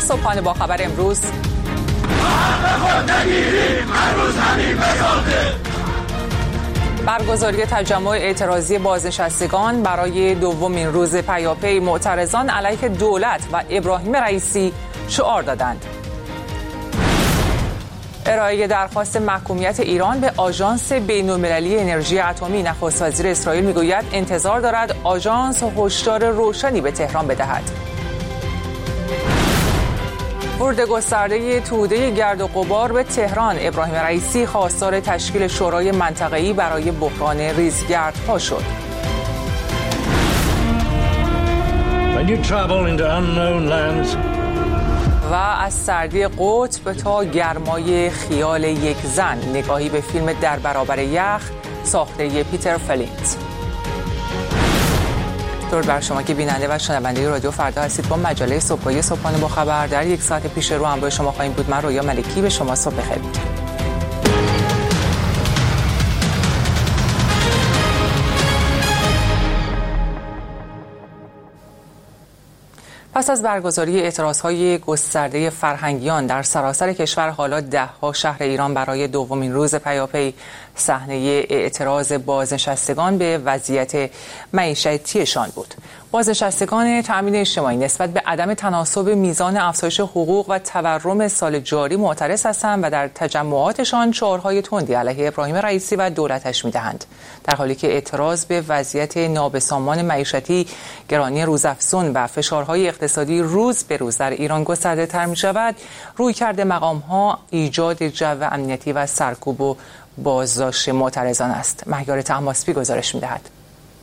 صبحانه با خبر امروز. برگزاری تجمع اعتراضی بازنشستگان برای دومین روز پیاپی. معترضان علیه دولت و ابراهیم رئیسی شعار دادند. ارائه درخواست محکومیت ایران به آژانس بین‌المللی انرژی اتمی. نخست وزیر اسرائیل میگوید انتظار دارد آژانس هشدار روشنی به تهران بدهد. ورود گسترده توده گرد و غبار به تهران. ابراهیم رئیسی خواستار تشکیل شورای منطقه‌ای برای بحران ریزگردها شد. و از سردی قطب تا گرمای خیال یک زن، نگاهی به فیلم در برابر یخ ساخته پیتر فلینت. درود بر شما که بیننده و شنونده رادیو فردا هستید. با مجله صبحانه با خبر در یک ساعت پیش رو هم با شما خواهیم بود. من رویا ملکی به شما صبح بخیر میگم. پس از برگزاری اعتراضهای گسترده فرهنگیان در سراسر کشور، حالا ده‌ها شهر ایران برای دومین روز پیاپی صحنه اعتراض بازنشستگان به وضعیت معیشتیشان بود. بازنشستگان تامین اجتماعی نسبت به عدم تناسب میزان افزایش حقوق و تورم سال جاری معترض هستند و در تجمعاتشان شعارهای تندی علیه ابراهیم رئیسی و دولتش میدهند، در حالی که اعتراض به وضعیت نابسامان معیشتی، گرانی روزافزون و فشارهای اقتصادی روز به روز در ایران گسترده تر می شود. رویکرد مقام‌ها ایجاد جو امنیتی و سرکوب و بازداشت معترضان است. مهیار طهماسبی گزارش می دهد.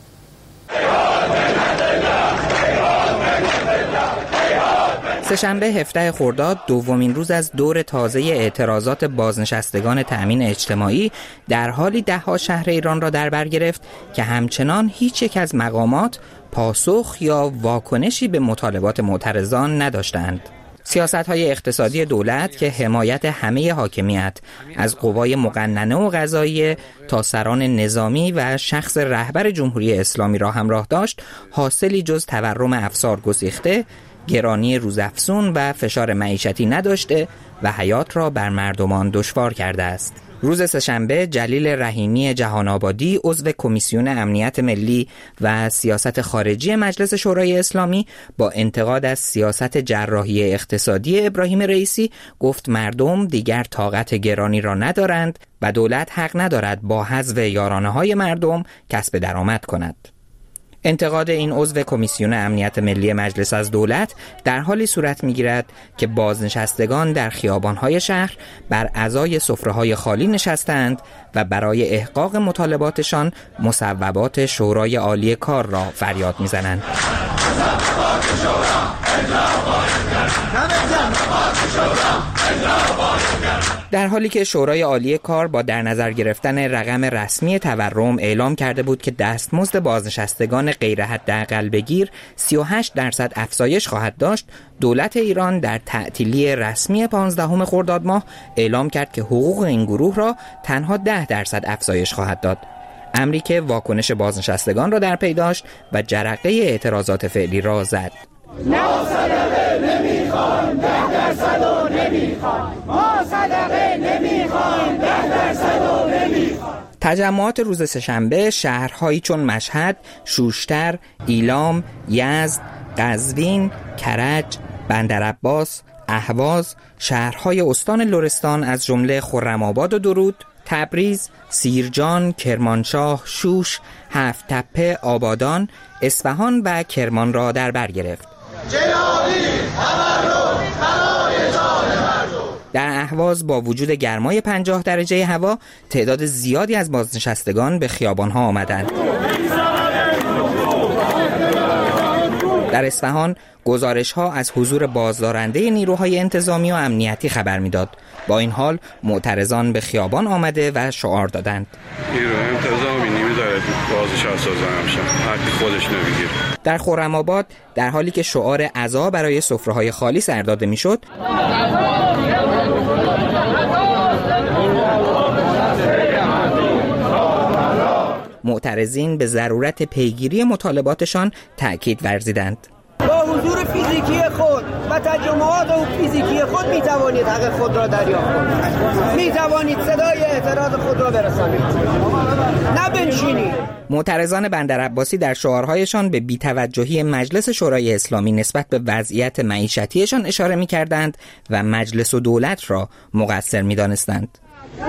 سه‌شنبه 17 خرداد دومین روز از دور تازه اعتراضات بازنشستگان تأمین اجتماعی در حالی ده‌ها شهر ایران را در بر گرفت که همچنان هیچ یک از مقامات پاسخ یا واکنشی به مطالبات معترضان نداشتند. سیاست‌های اقتصادی دولت که حمایت همه حاکمیت از قوای مقننه و قضاییه تا سران نظامی و شخص رهبر جمهوری اسلامی را همراه داشت، حاصلی جز تورم افسار گسیخته، گرانی روزافزون و فشار معیشتی نداشته و حیات را بر مردمان دشوار کرده است. روز سه‌شنبه جلیل رحیمی جهان‌آبادی، عضو کمیسیون امنیت ملی و سیاست خارجی مجلس شورای اسلامی، با انتقاد از سیاست جراحی اقتصادی ابراهیم رئیسی گفت مردم دیگر طاقت گرانی را ندارند و دولت حق ندارد با حذف یارانه‌های مردم کسب درآمد کند. انتقاد این عضو کمیسیون امنیت ملی مجلس از دولت در حالی صورت می‌گیرد که بازنشستگان در خیابان‌های شهر بر ازای سفره‌های خالی نشستند و برای احقاق مطالباتشان مصوبات شورای عالی کار را فریاد می‌زنند. در حالی که شورای عالی کار با در نظر گرفتن رقم رسمی تورم اعلام کرده بود که دستمزد بازنشستگان غیر حداقل بگیر 38% افزایش خواهد داشت، دولت ایران در تعطیلی رسمی 15 خرداد ماه اعلام کرد که حقوق این گروه را تنها 10% افزایش خواهد داد. امری که واکنش بازنشستگان را در پی داشت و جرقه اعتراضات فعلی را زد. ما صدقه نمیخوایم، 10% رو نمیخوایم. ما صدقه نمیخوایم، 10% رو نمیخوایم. تجمعات روز سه‌شنبه شهرهایی چون مشهد، شوشتر، ایلام، یزد، قزوین، کرج، بندرعباس، اهواز، شهرهای استان لرستان از جمله خرم‌آباد و درود، تبریز، سیرجان، کرمانشاه، شوش، هفت تپه، آبادان، اصفهان و کرمان را در بر گرفت. در اهواز با وجود گرمای 50 درجه هوا تعداد زیادی از بازنشستگان به خیابان‌ها آمدند. در اصفهان گزارش‌ها از حضور بازدارنده نیروهای انتظامی و امنیتی خبر می‌داد. با این حال معترضان به خیابان آمده و شعار دادند. نیروی انتظامی نمی‌ذاره بازنشسته همشه، حقی خودش نمی‌گیره. در خرم‌آباد در حالی که شعار عزا برای سفره‌های خالی سر داده می‌شد، معترضین به ضرورت پیگیری مطالباتشان تأکید ورزیدند. با حضور فیزیکی خود و تجمعات و فیزیکی خود میتوانید حق خود را دریافت کنید، میتوانید صدای اعتراض خود را برسانید، نه بنشینید. معترضان بندرعباسی در شعارهایشان به بی‌توجهی مجلس شورای اسلامی نسبت به وضعیت معیشتیشان اشاره می‌کردند و مجلس و دولت را مقصر می‌دانستند.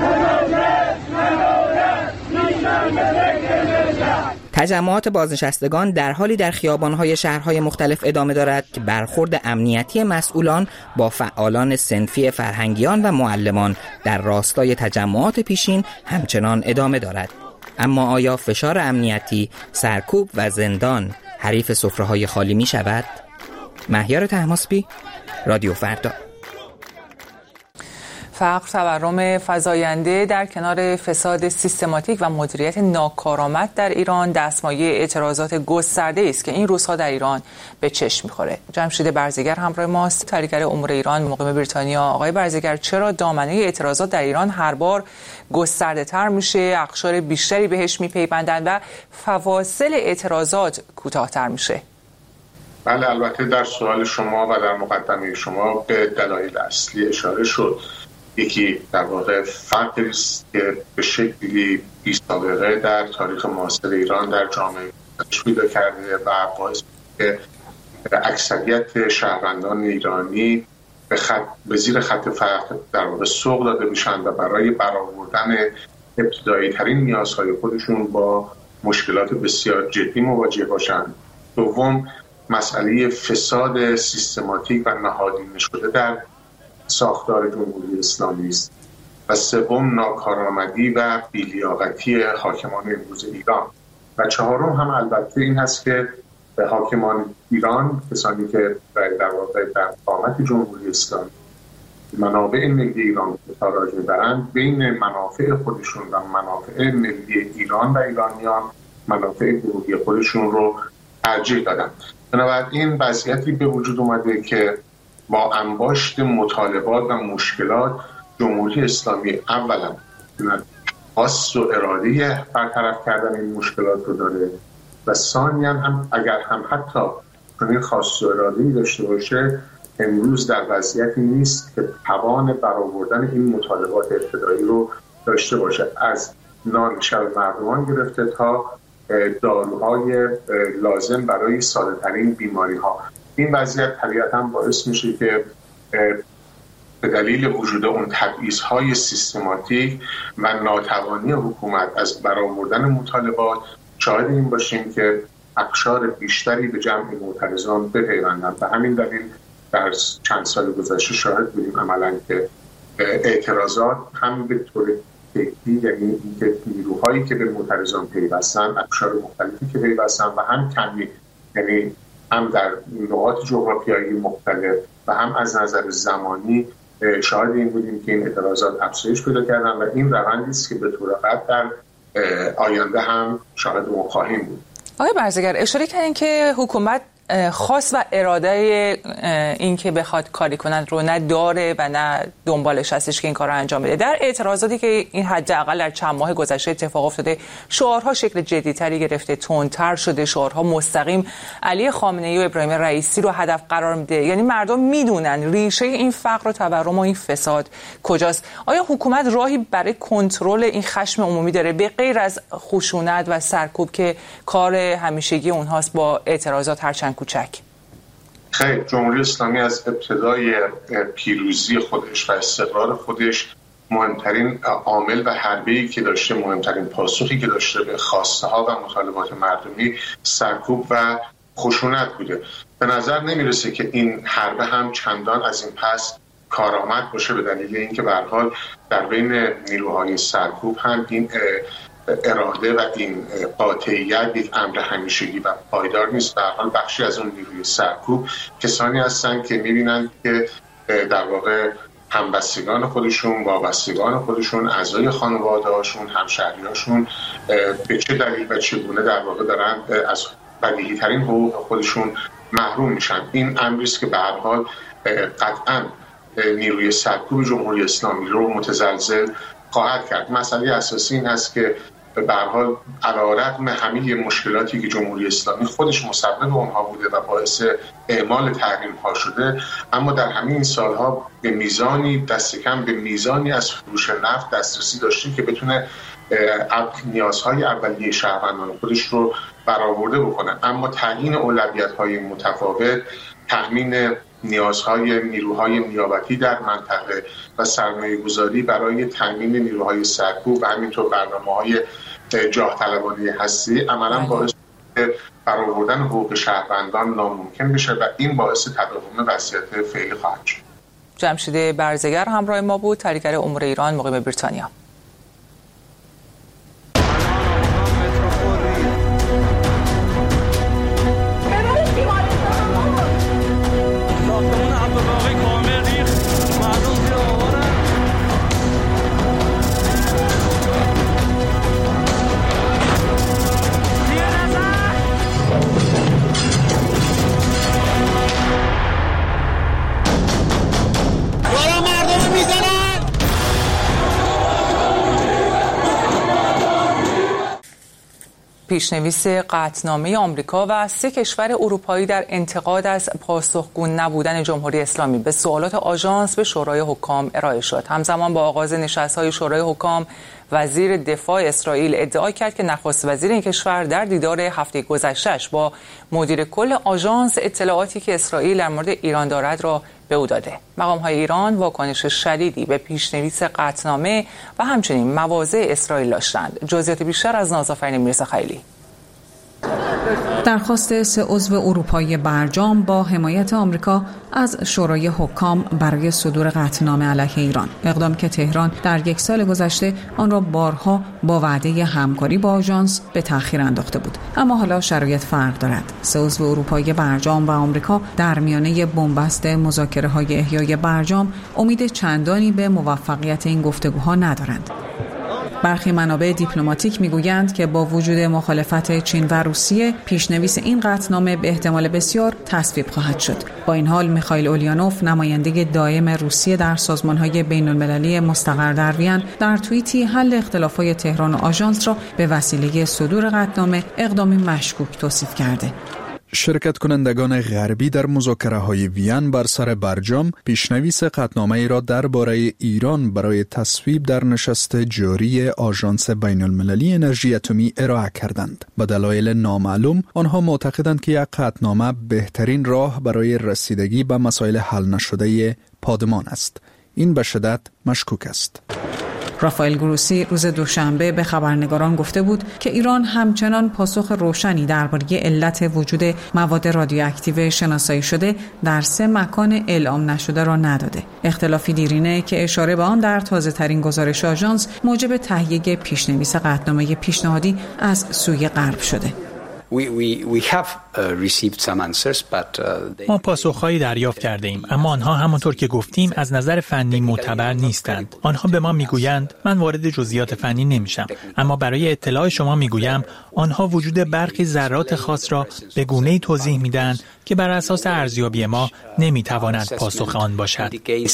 تجمعات بازنشستگان در حالی در خیابان‌های شهرهای مختلف ادامه دارد که برخورد امنیتی مسئولان با فعالان صنفی فرهنگیان و معلمان در راستای تجمعات پیشین همچنان ادامه دارد. اما آیا فشار امنیتی، سرکوب و زندان حریف سفره‌های خالی می شود؟ مهیار طهماسبی، رادیو فردا. فقر، تورم فزاینده در کنار فساد سیستماتیک و مدیریت ناکارآمد در ایران دستمایه اعتراضات گسترده است که این روزها در ایران به چشم می‌خوره. جمشید برزگر همراه ماست، تحلیلگر امور ایران مقیم بریتانیا. آقای برزگر، چرا دامنه اعتراضات در ایران هر بار گسترده‌تر میشه، اقشار بیشتری بهش میپیوندند و فواصل اعتراضات کوتاه‌تر میشه؟ بله، البته در سوال شما و در مقدمه شما به دلایل اصلی اشاره شد. یکی در واقع فقری است که به شکلی بی‌سابقه در تاریخ معاصر ایران در جامعه پیدا کرده و باعث که اکثریت شهروندان ایرانی به زیر خط فقر در واقع سوق داده بشن و برای برآوردن ابتدایی ترین نیازهای خودشون با مشکلات بسیار جدی مواجه باشن. دوم، مسئله فساد سیستماتیک و نهادینه شده در ساختار جمهوری اسلامی است. و سوم، ناکارآمدی و بی‌لیاقتی حاکمان امروز ایران. و چهارم هم البته این هست که حاکمان ایران، کسانی که در واقع در قامت جمهوری اسلامی منابع ملی ایران تاراج می‌برند، بین منافع خودشون و منافع ملی ایران و ایرانیان منافع گروهی خودشون رو ترجیح دادن. بنابراین وضعیتی به وجود اومده که با انباشت مطالبات و مشکلات جمهوری اسلامی اولا خواست و اراده برطرف کردن این مشکلات رو داره و ثانیاً هم اگر هم حتی چنین خواست و اراده‌ای داشته باشه، امروز در وضعیتی نیست که توان برآوردن این مطالبات ابتدایی رو داشته باشه، از نان شب مردمان گرفته تا داروهای لازم برای ساده‌ترین بیماری‌ها. این وضعیت طبیعتاً باعث میشه که به دلیل وجود اون تبعیض‌های سیستماتیک و ناتوانی حکومت از برآوردن مطالبات شاهد این باشیم که اقشار بیشتری به جمع معترضان بپیوندند. به همین دلیل در چند سال گذشته شاهد بودیم عملاً که اعتراضات هم به طور فکری، یعنی اینکه نیروهایی که به معترضان پیوستن، اقشار مختلفی که پیوستن و هم کمی، یعنی هم در نقاط جغرافیایی مختلف و هم از نظر زمانی شاهد این بودیم که این اعتراضات افزایش پیدا کردن و این روندی است که به طور قطع در آینده هم شاهد اون خواهیم بود. آقای برزگر، اشاره کردین که حکومت خواست و اراده این که بخواد کاری کنند رو نه داره و نه دنبالش هستش که این کار رو انجام بده. در اعتراضاتی که این حداقل در چند ماه گذشته اتفاق افتاده، شعارها شکل جدی‌تری گرفته، تندتر شده، شعارها مستقیم علی خامنه‌ای و ابراهیم رئیسی رو هدف قرار میده. یعنی مردم میدونن ریشه این فقر و تورم و این فساد کجاست. آیا حکومت راهی برای کنترل این خشم عمومی داره به غیر از خشونت و سرکوب که کار همیشگی اونهاست با اعتراضات هرچند کوچک؟ خیلی، جمهوری اسلامی از ابتدای پیروزی خودش و استقرار خودش مهمترین عامل و حربه‌ای که داشته، مهمترین پاسخی که داشته به خواسته ها و مطالبات مردمی سرکوب و خشونت بوده. به نظر نمیرسه که این حربه هم چندان از این پس کارآمد باشه، به دلیل اینکه به هر حال در بین نیروهای سرکوب هم این اراده و این قاطعیت یک امر همیشگی و پایدار نیست. در حال بخشی از اون نیروی سرکوب کسانی هستند که می‌بینند که در واقع همبستگان خودشون، وابستگان خودشون، اعضای خانواده‌هاشون، همشهریاشون به چه دلیل و چگونه در واقع دارن از بدیهی‌ترین حقوق خودشون محروم میشن. این امری است که به هر حال قطعاً نیروی سرکوب جمهوری اسلامی رو متزلزل خواهد کرد. مسئله اساسی این هست که به هر حال علیرغم همه مشکلاتی که جمهوری اسلامی خودش مسبب اونها بوده و باعث اعمال تحریم ها شده، اما در همین سالها به میزانی دست کم به میزانی از فروش نفت دسترسی داشته که بتونه نیازهای اولیه شهروندان خودش رو برآورده بکنه. اما تعیین اولویت‌های متفاوت، تامین نیازهای نیروهای نیابتی در منطقه و سرمایه‌گذاری برای تامین نیروهای سرکوب و همینطور برنامه‌های جاه طلبانه هستی عملاً باعث برآوردن حقوق شهروندان ناممکن بشه و این باعث تداوم وضعیت فعلی خواهد شد. جمشید برزگر همراه ما بود، تحلیلگر امور ایران مقیم بریتانیا. پیشنویس قطعنامه آمریکا و 3 کشور اروپایی در انتقاد از پاسخگو نبودن جمهوری اسلامی به سوالات آژانس به شورای حکام ارائه شد. همزمان با آغاز نشست‌های شورای حکام، وزیر دفاع اسرائیل ادعا کرد که نخست وزیر این کشور در دیدار هفته گذشته‌اش با مدیر کل آژانس اطلاعاتی که اسرائیل در مورد ایران دارد را به او داده. مقام‌های ایران واکنش شدیدی به پیشنویس قطعنامه و همچنین مواضع اسرائیل داشتند. جزئیات بیشتر از نازآفرین میرزا خیلی. درخواست 3 عضو اروپایی برجام با حمایت آمریکا از شورای حکام برای صدور قطعنامه علیه ایران، اقدامی که تهران در 1 سال گذشته آن را بارها با وعده همکاری با آژانس به تأخیر انداخته بود. اما حالا شرایط فرق دارد. 3 عضو اروپایی برجام و آمریکا در میانه بنبست مذاکره‌های احیای برجام امید چندانی به موفقیت این گفتگوها ندارند. برخی منابع دیپلماتیک میگویند که با وجود مخالفت چین و روسیه، پیشنویس این قطعنامه به احتمال بسیار تصویب خواهد شد. با این حال میخائیل اوليانوف، نماینده دائم روسیه در سازمان‌های بین‌المللی مستقر در وین، در توییتی حل اختلافات تهران و آژانس را به وسیله صدور قطعنامه اقدامی مشکوک توصیف کرده. شرکت کنندگان غربی در مذاکره‌های وین بر سر برجام پیشنویس قطعنامه‌ای را درباره ایران برای تصویب در نشست جاری آژانس بین‌المللی انرژی اتمی ارائه کردند. به دلایل نامعلوم آنها معتقدند که یک قطعنامه بهترین راه برای رسیدگی به مسائل حل نشده پادمان است. این به شدت مشکوک است. رافائل گروسی روز دوشنبه به خبرنگاران گفته بود که ایران همچنان پاسخ روشنی درباره علت وجود مواد رادیواکتیو شناسایی شده در 3 مکان اعلام نشده را نداده. اختلافی دیرینه که اشاره به آن در تازه‌ترین گزارش آژانس موجب تهیه پیشنویس قطعنامه پیشنهادی از سوی غرب شده. ما پاسخهایی دریافت کرده ایم، اما آنها همانطور که گفتیم از نظر فنی معتبر نیستند. آنها به ما میگویند من وارد جزئیات فنی نمیشم، اما برای اطلاع شما میگویم آنها وجود برخی ذرات خاص را به گونه‌ای توضیح میدن که بر اساس ارزیابی ما نمیتواند پاسخ آن باشد.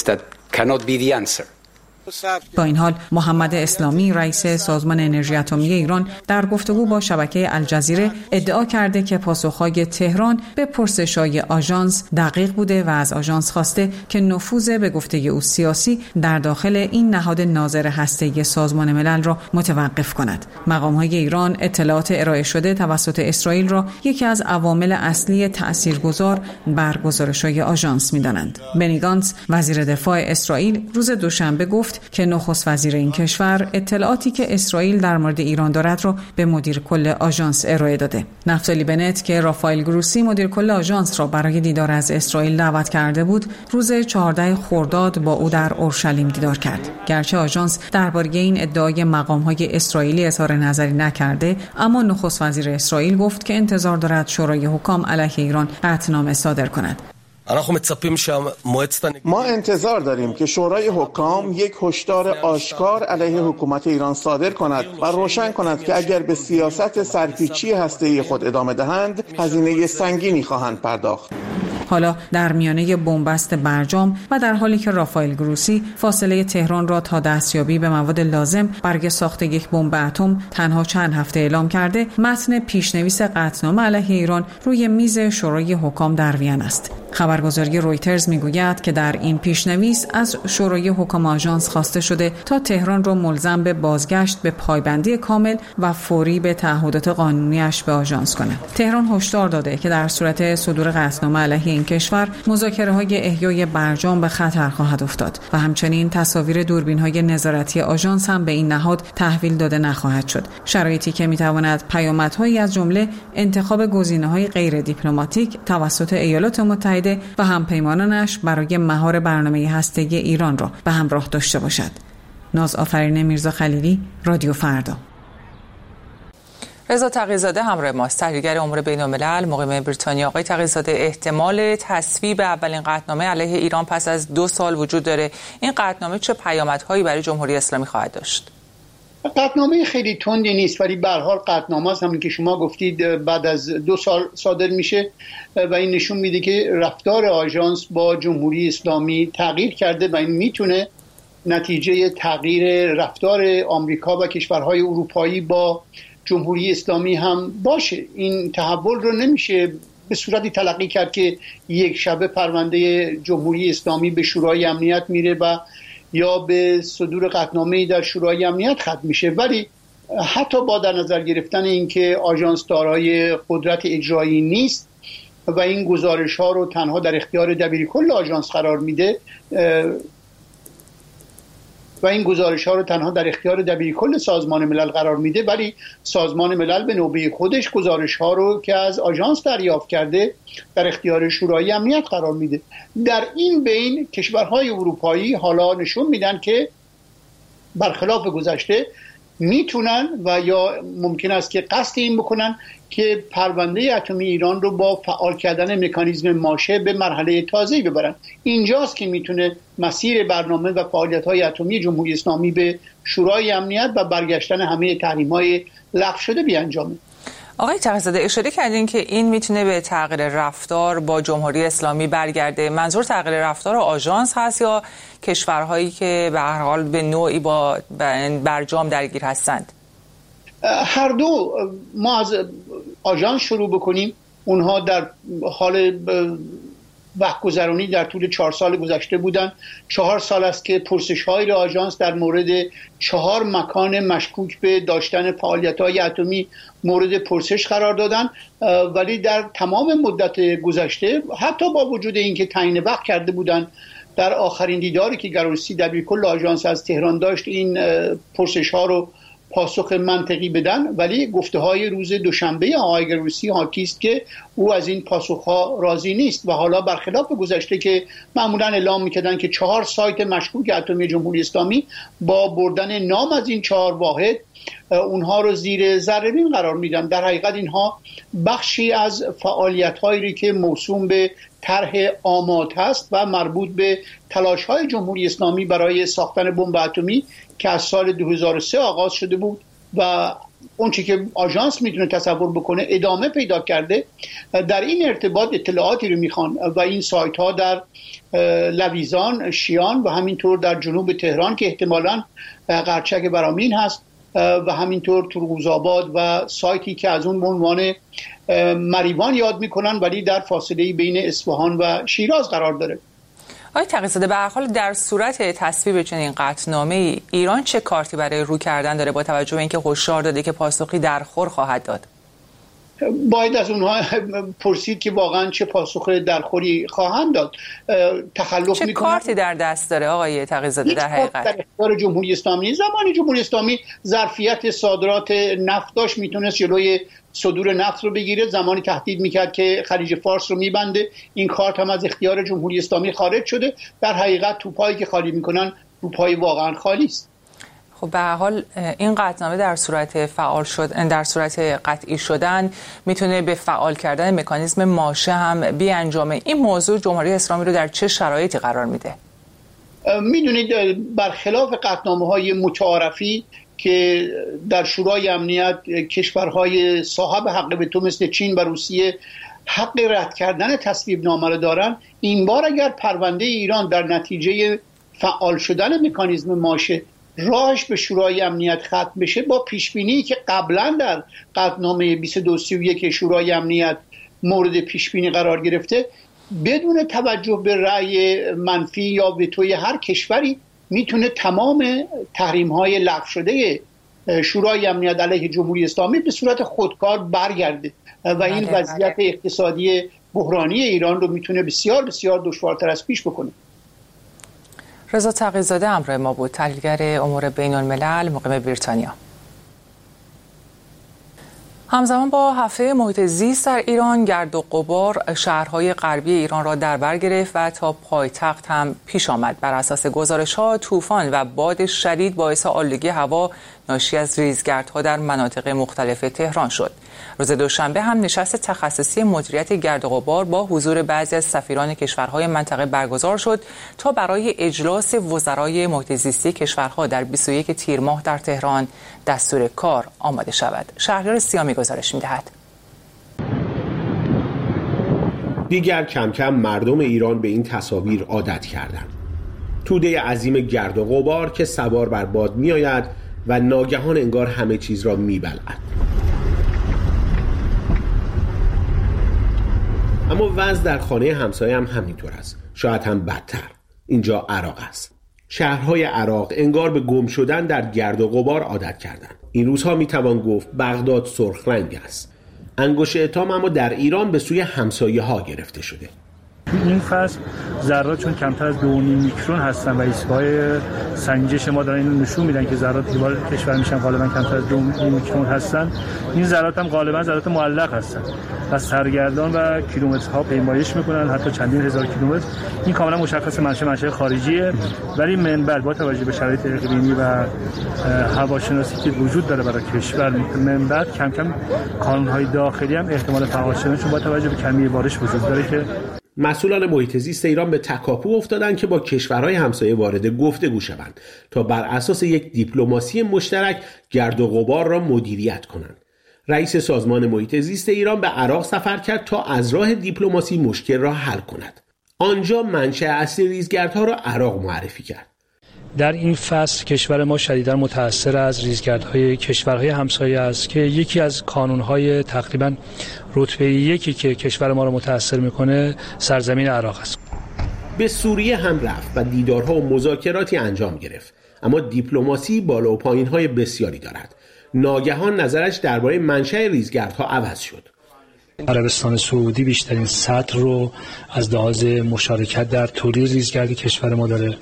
با این حال محمد اسلامی، رئیس سازمان انرژی اتمی ایران، در گفتگو با شبکه الجزیره ادعا کرده که پاسخهای تهران به پرسش‌های آژانس دقیق بوده و از آژانس خواسته که نفوذ به گفته او سیاسی در داخل این نهاد ناظر هسته‌ای سازمان ملل را متوقف کند. مقام‌های ایران اطلاعات ارائه شده توسط اسرائیل را یکی از عوامل اصلی تأثیرگذار بر گزارش‌های آژانس می‌دانند. بنی گانتز، وزیر دفاع اسرائیل، روز دوشنبه گفت که نخست وزیر این کشور اطلاعاتی که اسرائیل در مورد ایران دارد را به مدیر کل آژانس ارائه داده. نفتالی بنت که رافائل گروسی مدیر کل آژانس را برای دیدار از اسرائیل دعوت کرده بود، روز 14 خرداد با او در اورشلیم دیدار کرد. گرچه آژانس درباره این ادعای مقام‌های اسرائیلی اظهار نظری نکرده، اما نخست وزیر اسرائیل گفت که انتظار دارد شورای حکام علیه ایران قطعنامه صادر کند. ما انتظار داریم که شورای حکام یک هشدار آشکار علیه حکومت ایران صادر کند و روشن کند که اگر به سیاست سرپیچی هسته‌ای خود ادامه دهند، هزینه سنگینی خواهند پرداخت. حالا در میانه بنبست برجام و در حالی که رافائل گروسی فاصله تهران را تا دستیابی به مواد لازم برای ساخت یک بمب اتم تنها چند هفته اعلام کرده، متن پیشنویس قطعنامه علیه ایران روی میز شورای حکام در وین است. خبرگزاری رویترز میگوید که در این پیشنویس از شورای حکام آژانس خواسته شده تا تهران را ملزم به بازگشت به پایبندی کامل و فوری به تعهدات قانونیش به آژانس کند. تهران هشدار داده که در صورت صدور قطعنامه علیه این کشور مذاکره‌های احیای برجام به خطر خواهد افتاد و همچنین تصاویر دوربین‌های نظارتی آژانس هم به این نهاد تحویل داده نخواهد شد. شرایطی که می‌تواند پیامدهایی از جمله انتخاب گزینه‌های غیر دیپلماتیک توسط ایالات متحده و همپیمانانش برای مهار برنامه هسته‌ای ایران را به همراه داشته باشد. ناز آفرین میرزا خلیلی، رادیو فردا. رضا تقی‌زاده همراه ماست، تحلیلگر امور بین‌الملل مقیم بریتانیا. آقای تقی‌زاده، احتمال تصویب اولین قطعنامه علیه ایران پس از 2 سال وجود داره. این قطعنامه چه پیامدهایی برای جمهوری اسلامی خواهد داشت؟ قطعنامه خیلی تندی نیست، ولی به هر حال قطعنامه است، همون که شما گفتید بعد از 2 سال صادر میشه و این نشون میده که رفتار آژانس با جمهوری اسلامی تغییر کرده و این میتونه نتیجه تغییر رفتار آمریکا و کشورهای اروپایی با جمهوری اسلامی هم باشه. این تحول رو نمیشه به صورتی تلقی کرد که یک شبه پرونده جمهوری اسلامی به شورای امنیت میره و یا به صدور قطعنامه‌ای در شورای امنیت ختم میشه، ولی حتی با در نظر گرفتن اینکه آژانس دارای قدرت اجرایی نیست و این گزارش‌ها رو تنها در اختیار دبیرکل آژانس قرار میده سازمان ملل قرار میده، ولی سازمان ملل به نوبه خودش گزارش‌ها رو که از آژانس دریافت کرده در اختیار شورای امنیت قرار میده. در این بین کشورهای اروپایی حالا نشون میدن که برخلاف گذشته میتونن و یا ممکن است که قصد این بکنن که پرونده اتمی ایران رو با فعال کردن مکانیزم ماشه به مرحله تازه‌ای ببرن. اینجاست که میتونه مسیر برنامه و فعالیت‌های اتمی جمهوری اسلامی به شورای امنیت و برگشتن همه تحریم‌های لغو شده بیانجامه. آقای تقی‌زاده، اشاره کردین که این میتونه به تغییر رفتار با جمهوری اسلامی برگرده. منظور تغییر رفتار آژانس هست یا کشورهایی که به هر حال به نوعی با برجام درگیر هستند؟ هر دو. ما از آژانس شروع بکنیم. اونها در حال وقت گذرانی در طول 4 سال گذشته بودن. 4 سال است که پرسش‌های آژانس در مورد 4 مکان مشکوک به داشتن فعالیت‌های اتمی مورد پرسش قرار دادن، ولی در تمام مدت گذشته حتی با وجود اینکه تعیین وقت کرده بودن در آخرین دیداری که گروسی دبیرکل آژانس از تهران داشت این پرسش‌ها رو پاسخ منطقی بدن، ولی گفته‌های روز دوشنبه آقای گروسی حاکی است که او از این پاسخ‌ها راضی نیست و حالا برخلاف گذشته که معمولاً اعلام می‌کردن که 4 سایت مشکوک اتمی جمهوری اسلامی با بردن نام از این 4 واحد اونها رو زیر ذره‌بین قرار میدن. در حقیقت اینها بخشی از فعالیت‌هایی که موسوم به طرح آماد هست و مربوط به تلاش‌های جمهوری اسلامی برای ساختن بمب اتمی که از سال 2003 آغاز شده بود و اون چی که آژانس میتونه تصور بکنه ادامه پیدا کرده. در این ارتباط اطلاعاتی رو میخوان و این سایت ها در لویزان، شیان و همینطور در جنوب تهران که احتمالاً قرچک برامین هست و همینطور ترقوزآباد و سایتی که از اون به عنوان مریوان یاد میکنن ولی در فاصله بین اصفهان و شیراز قرار داره. آقای تقی‌زاده، به هر حال در صورت تصویب چنین قطعنامه‌ای ایران چه کارتی برای رو کردن داره با توجه به اینکه هشدار داده که پاسخی درخور خواهد داد؟ باید از اونها پرسید که واقعا چه پاسخ درخوری خواهند داد. تخلف چه کارتی در دست داره آقای تقی‌زاده در حقیقت؟ در اختیار جمهوری اسلامی زمانی جمهوری اسلامی ظرفیت صادرات نفت داشت میتونست جلوی صدور نفت رو بگیره، زمانی تهدید میکرد که خلیج فارس رو میبنده. این کارت هم از اختیار جمهوری اسلامی خارج شده. در حقیقت توپایی که خالی میکنن توپای واقعا خالی است. خب به هر حال این قطعنامه در صورت قطعی شدن میتونه به فعال کردن مکانیزم ماشه هم بیانجامه. این موضوع جمهوری اسلامی رو در چه شرایطی قرار میده؟ میدونید برخلاف قطعنامه‌های متعارفی که در شورای امنیت کشورهای صاحب حق وتو مثل چین و روسیه حق رد کردن تصویب نامه رو دارن، این بار اگر پرونده ایران در نتیجه فعال شدن مکانیزم ماشه راهش به شورای امنیت ختم بشه، با پیشبینی که قبلا در قطعنامه 2231 شورای امنیت مورد پیشبینی قرار گرفته، بدون توجه به رأی منفی یا وتوی هر کشوری میتونه تمام تحریم‌های لغو شده شورای امنیت علیه جمهوری اسلامی به صورت خودکار برگرده و این وضعیت اقتصادی بحرانی ایران رو میتونه بسیار بسیار دشوارتر از پیش بکنه. رضا تقی‌زاده همراه ما بود، تحلیلگر امور بین الملل مقیم بریتانیا. همزمان با هفته محیط زیست در ایران، گرد و غبار شهرهای غربی ایران را در بر گرفت و تا پایتخت هم پیش آمد. بر اساس گزارش‌ها، طوفان و باد شدید باعث آلودگی هوا ناشی از ریزگردها در مناطق مختلف تهران شد. روز دوشنبه هم نشست تخصصی مدیریت گرد و غبار با حضور بعضی از سفیران کشورهای منطقه برگزار شد تا برای اجلاس وزرای محیط زیستی کشورها در 21 تیر ماه در تهران دستور کار آماده شود. شهریار سیامی گزارش می‌دهد. دیگر کم کم مردم ایران به این تصاویر عادت کردند. توده عظیم گرد و غبار که سوار بر باد می‌آید و ناگهان انگار همه چیز را می‌بلعد. اما وضع در خانه همسایه هم همینطور است، شاید هم بدتر. اینجا عراق است. شهرهای عراق انگار به گم شدن در گرد و غبار عادت کردند. این روزها میتوان گفت بغداد سرخ رنگ است. انگشت اتهام اما در ایران به سوی همسایه ها گرفته شده. این فصل ذرات چون کمتر از 2.5 میکرون هستن و ایستگاه سنجش ما دارن اینو نشون میدن که ذرات دیوار کشور میشن غالبا کمتر از 2 میکرون هستن. این ذرات هم غالبا ذرات معلق هستن و سرگردان و کیلومترها پیمایش میکنن، حتی چندین هزار کیلومتر. این کاملا مشخص منشأ خارجیه، ولی منبع با توجه به شرایط اقلیمی و هواشناسی که وجود داره برای کشور، منبع کم کم کانونهای داخلی هم احتمال فعال شدنشون با توجه به کمی بارش وجود داره که مسئولان محیط زیست ایران به تکاپو افتادند که با کشورهای همسایه وارد گفتگو شوند تا بر اساس یک دیپلماسی مشترک گرد و غبار را مدیریت کنند. رئیس سازمان محیط زیست ایران به عراق سفر کرد تا از راه دیپلماسی مشکل را حل کند. آنجا منشأ اصلی ریزگردها را عراق معرفی کرد. در این فصل کشور ما شدیداً متأثر از ریزگردهای کشورهای همسایه است که یکی از کانونهای تقریباً رتبه 1 که کشور ما را متأثر میکنه سرزمین عراق است. به سوریه هم رفت و دیدارها و مذاکراتی انجام گرفت، اما دیپلماسی بالا و پایین‌های بسیاری دارد. ناگهان نظرش درباره منشأ ریزگردها عوض شد. عربستان سعودی بیشترین سطح رو از لحاظ مشارکت در تولید ریزگرد کشور ما داره.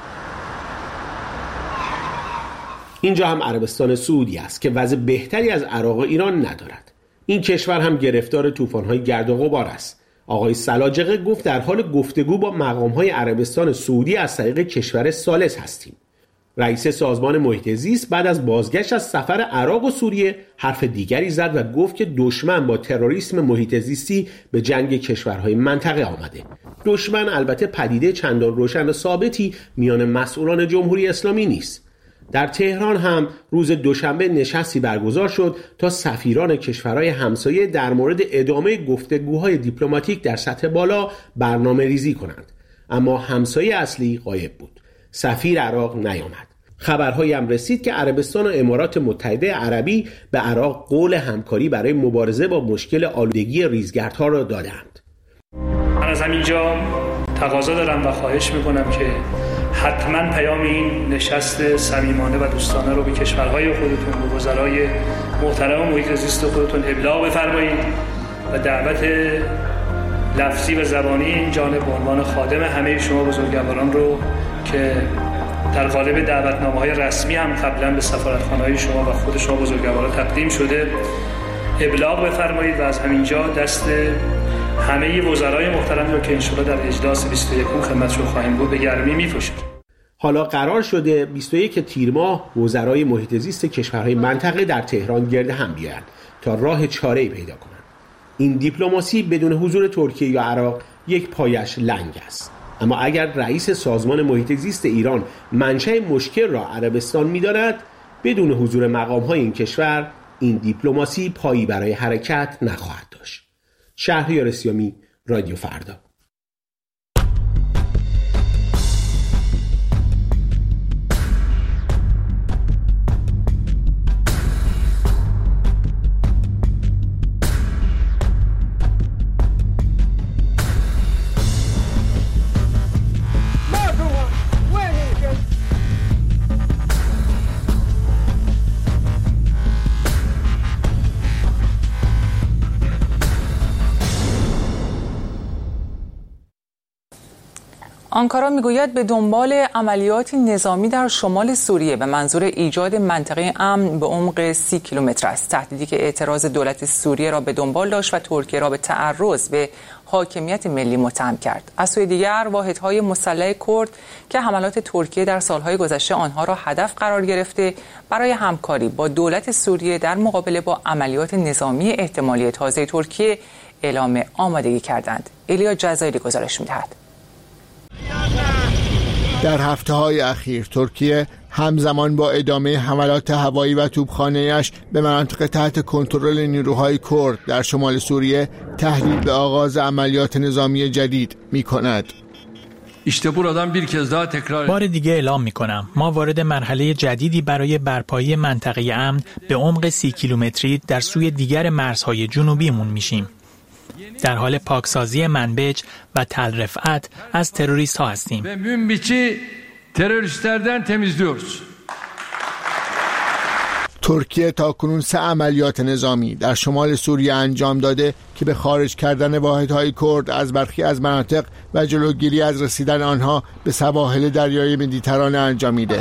اینجا هم عربستان سعودی است که وضع بهتری از عراق و ایران ندارد. این کشور هم گرفتار طوفان‌های گرد و غبار است. آقای سلاجقه گفت در حال گفتگو با مقام‌های عربستان سعودی از طریق کشور ثالث هستیم. رئیس سازمان محیط زیست بعد از بازگشت از سفر عراق و سوریه حرف دیگری زد و گفت که دشمن با تروریسم محیط زیستی به جنگ کشورهای منطقه آمده. دشمن البته پدیده چندان روشن و ثابتی میان مسئولان جمهوری اسلامی نیست. در تهران هم روز دوشنبه نشستی برگزار شد تا سفیران کشورهای همسایه در مورد ادامه گفتگوهای دیپلماتیک در سطح بالا برنامه ریزی کنند. اما همسایه اصلی غایب بود. سفیر عراق نیامد. خبرهایی هم رسید که عربستان و امارات متحده عربی به عراق قول همکاری برای مبارزه با مشکل آلودگی ریزگردها را دادند. من از همینجا تقاضا دارم و خواهش میکنم که حتما پیام این نشست صمیمانه و دوستانه رو به کشورهای خودتون، به وزرای محترم محیط زیست خودتون ابلاغ بفرمایید و دعوت لفظی و زبانی این جانب به عنوان خادم همه شما بزرگواران رو که در قالب دعوتنامه‌های رسمی هم قبلا به سفارتخانه‌های شما و خود شما بزرگواران تقدیم شده ابلاغ بفرمایید و از همینجا دست همه وزرای محترم رو که انشالله در اجلاس 21 خدمتشون خواهیم بود به گرمی می‌پوشیم. حالا قرار شده 21 تیر ماه وزرای محیط زیست کشورهای منطقه در تهران گرد هم بیایند تا راه چاره‌ای پیدا کنند. این دیپلماسی بدون حضور ترکیه یا عراق یک پایش لنگ است. اما اگر رئیس سازمان محیط زیست ایران منشأ مشکل را عربستان می‌داند، بدون حضور مقام‌های این کشور این دیپلماسی پایی برای حرکت نخواهد داشت. شهریار سیامی، رادیو فردا. آنکارا میگوید به دنبال عملیاتی نظامی در شمال سوریه به منظور ایجاد منطقه امن به عمق 30 کیلومتر است. تهدیدی که اعتراض دولت سوریه را به دنبال داشت و ترکیه را به تعرض به حاکمیت ملی متهم کرد. از سوی دیگر واحدهای مسلح کرد که حملات ترکیه در سالهای گذشته آنها را هدف قرار گرفته برای همکاری با دولت سوریه در مقابله با عملیات نظامی احتمالی تازه ترکیه اعلام آمادگی کردند. ایلیا جزایری گزارش می‌دهد. در هفته‌های اخیر ترکیه همزمان با ادامه حملات هوایی و توپخانه‌اش به مناطق تحت کنترل نیروهای کرد در شمال سوریه تهدید به آغاز عملیات نظامی جدید می‌کند. بار دیگه اعلام می‌کنم ما وارد مرحله جدیدی برای برپایی منطقه امن به عمق 30 کیلومتری در سوی دیگر مرزهای جنوبیمون میشیم. در حال پاکسازی منبج و تل رفعت از تروریست ها هستیم. ترکیه تاکنون 3 عملیات نظامی در شمال سوریه انجام داده که به خارج کردن واحدهای کرد از برخی از مناطق و جلوگیری از رسیدن آنها به سواحل دریای مدیترانه انجامیده.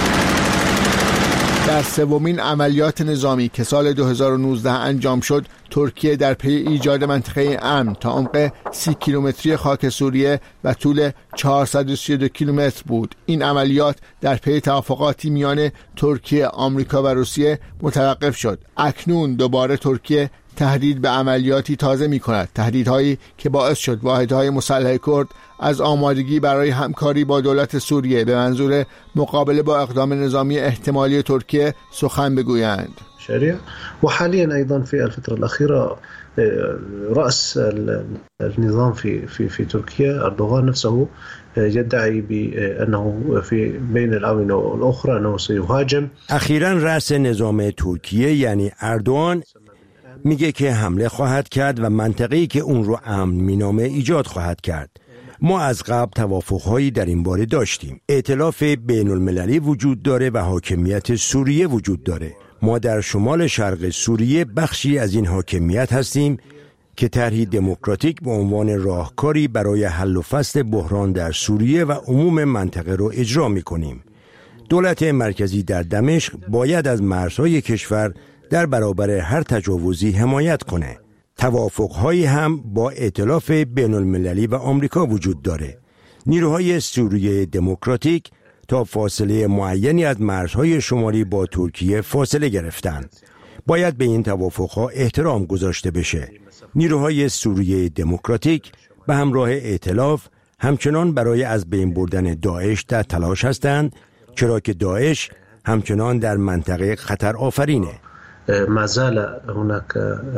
در سومین عملیات نظامی که سال 2019 انجام شد، ترکیه در پی ایجاد منطقه امن تا عمق 30 کیلومتری خاک سوریه و طول 432 کیلومتر بود. این عملیات در پی توافقاتی میان ترکیه، آمریکا و روسیه متوقف شد. اکنون دوباره ترکیه تهدید به عملیاتی تازه می کند، تهدیدهایی که باعث شد واحدهای مسلح کرد از آمادگی برای همکاری با دولت سوریه به منظور مقابله با اقدام نظامی احتمالی ترکیه سخن بگویند. و حاليا ايضا في الفتره الاخيره رأس النظام في تركيا اردوغان نفسه يدعي بانه في بين الاونه والاخرى انه سيهاجم. اخیراً رأس نظام ترکیه یعنی اردوغان میگه که حمله خواهد کرد و منطقه‌ای که اون رو امن مینامه ایجاد خواهد کرد. ما از قبل توافق‌هایی در این باره داشتیم. ائتلاف بین‌المللی وجود داره و حاکمیت سوریه وجود داره. ما در شمال شرق سوریه بخشی از این حاکمیت هستیم که طرحی دموکراتیک به عنوان راهکاری برای حل و فصل بحران در سوریه و عموم منطقه رو اجرا می‌کنیم. دولت مرکزی در دمشق باید از مرزهای کشور در برابر هر تجاوزی حمایت کنه. توافق‌هایی هم با ائتلاف بین‌المللی و آمریکا وجود داره. نیروهای سوریه دموکراتیک تا فاصله معینی از مرزهای شمالی با ترکیه فاصله گرفتند. باید به این توافق‌ها احترام گذاشته بشه. نیروهای سوریه دموکراتیک به همراه ائتلاف همچنان برای از بین بردن داعش در تلاش هستند، چرا که داعش همچنان در منطقه خطر آفرینه. ما زال هناك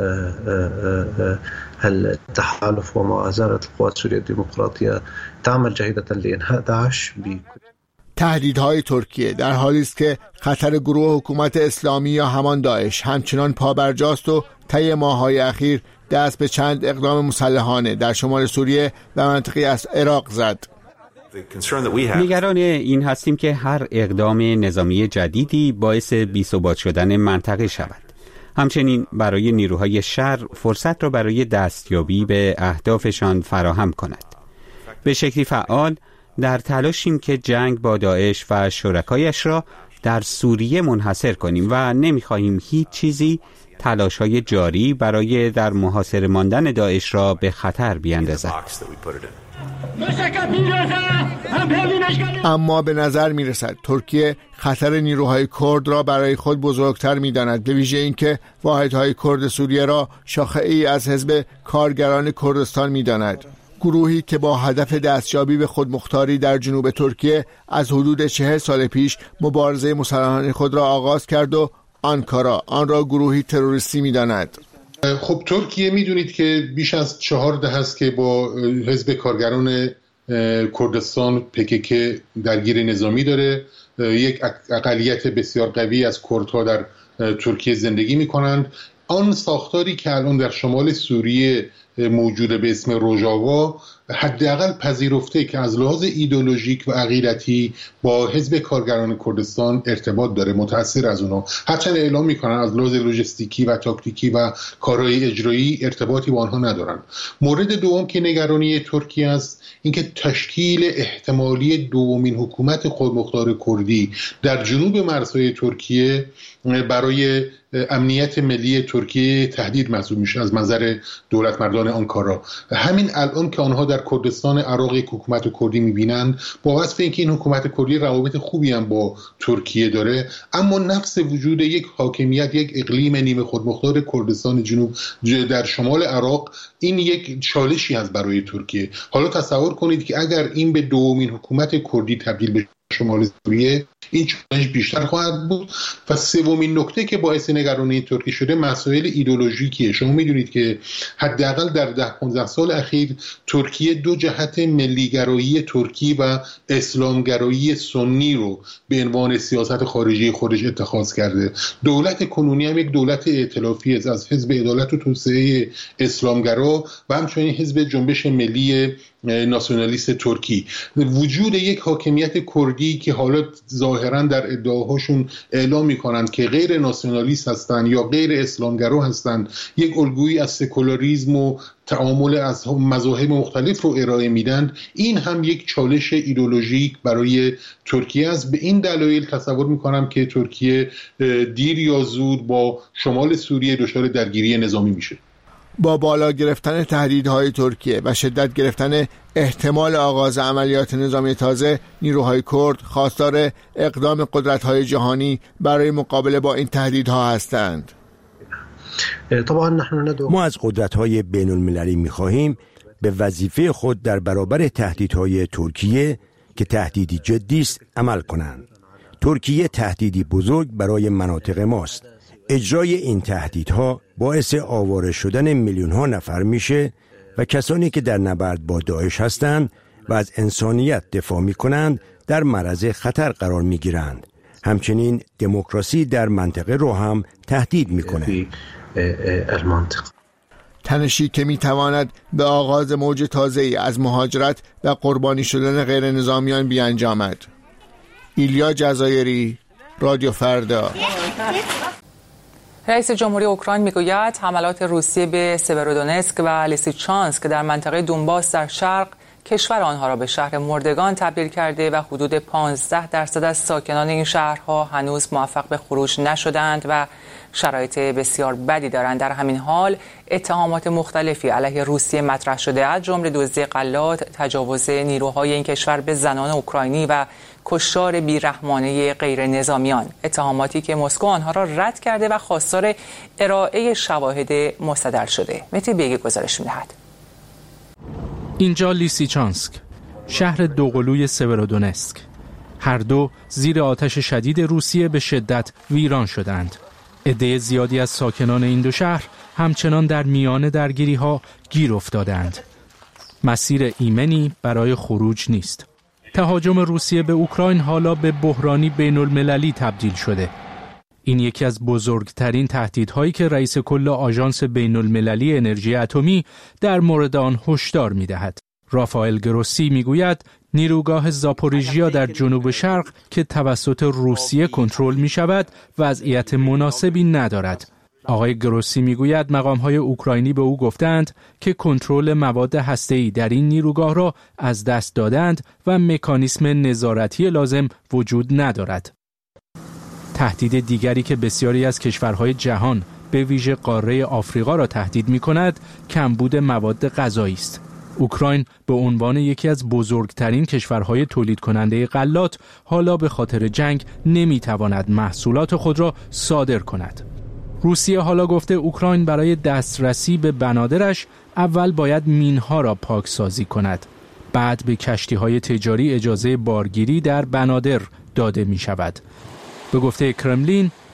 التحالف ومؤازرة القوات السورية الديمقراطية تعمل جاهدة لإنهاء داعش. تهدیدهای ترکیه در حالی است که خطر گروه حکومت اسلامی یا همان داعش همچنان پابرجاست و طی ماه‌های اخیر دست به چند اقدام مسلحانه در شمال سوریه و منطقه‌ای از عراق زد. نگران این هستیم که هر اقدام نظامی جدیدی باعث بی‌ثبات شدن منطقه شود. همچنین برای نیروهای شر فرصت را برای دستیابی به اهدافشان فراهم کند. به شکلی فعال در تلاشیم که جنگ با داعش و شرکایش را در سوریه منحصر کنیم و نمی‌خواهیم هیچ چیزی تلاش‌های جاری برای در محاصره ماندن داعش را به خطر بیاندازد. اما به نظر می رسد ترکیه خطر نیروهای کرد را برای خود بزرگتر می داند، به ویژه اینکه واحدهای کرد سوریه را شاخه‌ای از حزب کارگران کردستان می داند. گروهی که با هدف دستیابی به خودمختاری در جنوب ترکیه از حدود 40 سال پیش مبارزه مسلحانه خود را آغاز کرد و آنکارا آن را گروهی تروریستی می داند. خب ترکیه میدونید که بیش از 4 دهه است که با حزب کارگران کردستان PKK درگیری نظامی داره. یک اقلیت بسیار قوی از کردها در ترکیه زندگی میکنند. آن ساختاری که الان در شمال سوریه موجوده به اسم روژاوا حداقل پذیرفته که از لحاظ ایدئولوژیک و عقیدتی با حزب کارگران کردستان ارتباط داره، متأثر از اونها، هرچند اعلام میکنن از لحاظ لوجستیکی و تاکتیکی و کارهای اجرایی ارتباطی با آنها ندارن. مورد دوم که نگرانی ترکیه است اینکه تشکیل احتمالی دومین حکومت خودمختار کردی در جنوب مرزهای ترکیه برای امنیت ملی ترکیه تهدید محسوب میشه از منظر دولت مردان آنکارا. همین الان که آنها در کردستان عراق حکومت کردی میبینند، با وصف اینکه این حکومت کردی روابط خوبی هم با ترکیه داره، اما نفس وجود یک حاکمیت، یک اقلیم نیمه خودمختار کردستان جنوب در شمال عراق، این یک چالشی هست برای ترکیه. حالا تصور کنید که اگر این به دومین حکومت کردی تبدیل بشه شمال سوریه، این چالش بیشتر خواهد بود. و سومین نکته که باعث نگرانی ترکیه شده مسائل ایدئولوژیکیه. شما میدونید که حداقل در 10-15 سال اخیر ترکیه دو جهت ملیگرایی ترکی و اسلامگرایی سنی رو به عنوان سیاست خارجی خودش اتخاذ کرده. دولت کنونی هم یک دولت ائتلافی است از حزب عدالت و توسعه اسلامگرا و همچنین حزب جنبش ملی ناسیونالیست ترکی. وجود یک حاکمیت کردی که حالا ظاهرا در ادعاهاشون اعلام میکنند که غیر ناسیونالیست هستند یا غیر اسلامگرا هستند، یک الگویی از سکولاریسم و تعامل از مذاهب مختلف رو ارائه میدن، این هم یک چالش ایدئولوژیک برای ترکیه است. به این دلایل تصور میکنم که ترکیه دیر یا زود با شمال سوریه دچار درگیری نظامی میشه. با بالا گرفتن تهدیدهای ترکیه و شدت گرفتن احتمال آغاز عملیات نظامی تازه، نیروهای کرد خواستار اقدام قدرت‌های جهانی برای مقابله با این تهدیدها هستند. ما از قدرت‌های بین‌المللی می‌خواهیم به وظیفه خود در برابر تهدیدهای ترکیه که تهدیدی جدی است عمل کنند. ترکیه تهدیدی بزرگ برای مناطق ماست. اجرای این تهدیدها باعث آواره شدن میلیون‌ها نفر میشه و کسانی که در نبرد با داعش هستند و از انسانیت دفاع میکنند در معرض خطر قرار میگیرند. همچنین دموکراسی در منطقه رو هم تهدید میکنه. تنشی که میتواند به آغاز موج تازه‌ای از مهاجرت و قربانی شدن غیر نظامیان بیانجامد. ایلیا جزایری، رادیو فردا. رئیس جمهوری اوکراین میگوید حملات روسیه به سورودونسک و لیسیچانسک در منطقه دونباس در شرق کشور آنها را به شهر مردگان تبدیل کرده و حدود 15% از ساکنان این شهرها هنوز موفق به خروج نشدند و شرایط بسیار بدی دارند. در همین حال اتهامات مختلفی علیه روسیه مطرح شده، از جمله دزدی غلات، تجاوز نیروهای این کشور به زنان اوکراینی و کشتار بیرحمانه غیر نظامیان، اتهاماتی که مسکو آنها را رد کرده و خواستار ارائه شواهد مستدل شده. مهدی بیگی گزارش می‌دهد. اینجا لیسیچانسک، شهر دوقلوی سورودونسک، هر دو زیر آتش شدید روسیه به شدت ویران شدند. عده زیادی از ساکنان این دو شهر همچنان در میان درگیری‌ها گیر افتادند. مسیر ایمنی برای خروج نیست. تهاجم روسیه به اوکراین حالا به بحرانی بین‌المللی تبدیل شده. این یکی از بزرگترین تهدیدهایی که رئیس کل آژانس بین‌المللی انرژی اتمی در مورد آن هشدار می‌دهد. رافائل گروسی میگوید نیروگاه زاپوریژیا در جنوب شرق که توسط روسیه کنترل می‌شود وضعیت مناسبی ندارد. آقای گروسی میگوید مقام‌های اوکراینی به او گفتند که کنترل مواد هسته‌ای در این نیروگاه را از دست دادند و مکانیسم نظارتی لازم وجود ندارد. تهدید دیگری که بسیاری از کشورهای جهان به ویژه قاره آفریقا را تهدید می‌کند کمبود مواد غذایی است. اوکراین به عنوان یکی از بزرگترین کشورهای تولید کننده غلات حالا به خاطر جنگ نمی‌تواند محصولات خود را صادر کند. روسیه حالا گفته اوکراین برای دسترسی به بنادرش اول باید مینها را پاکسازی کند. بعد به کشتی‌های تجاری اجازه بارگیری در بنادر داده می شود. به گفته کرملین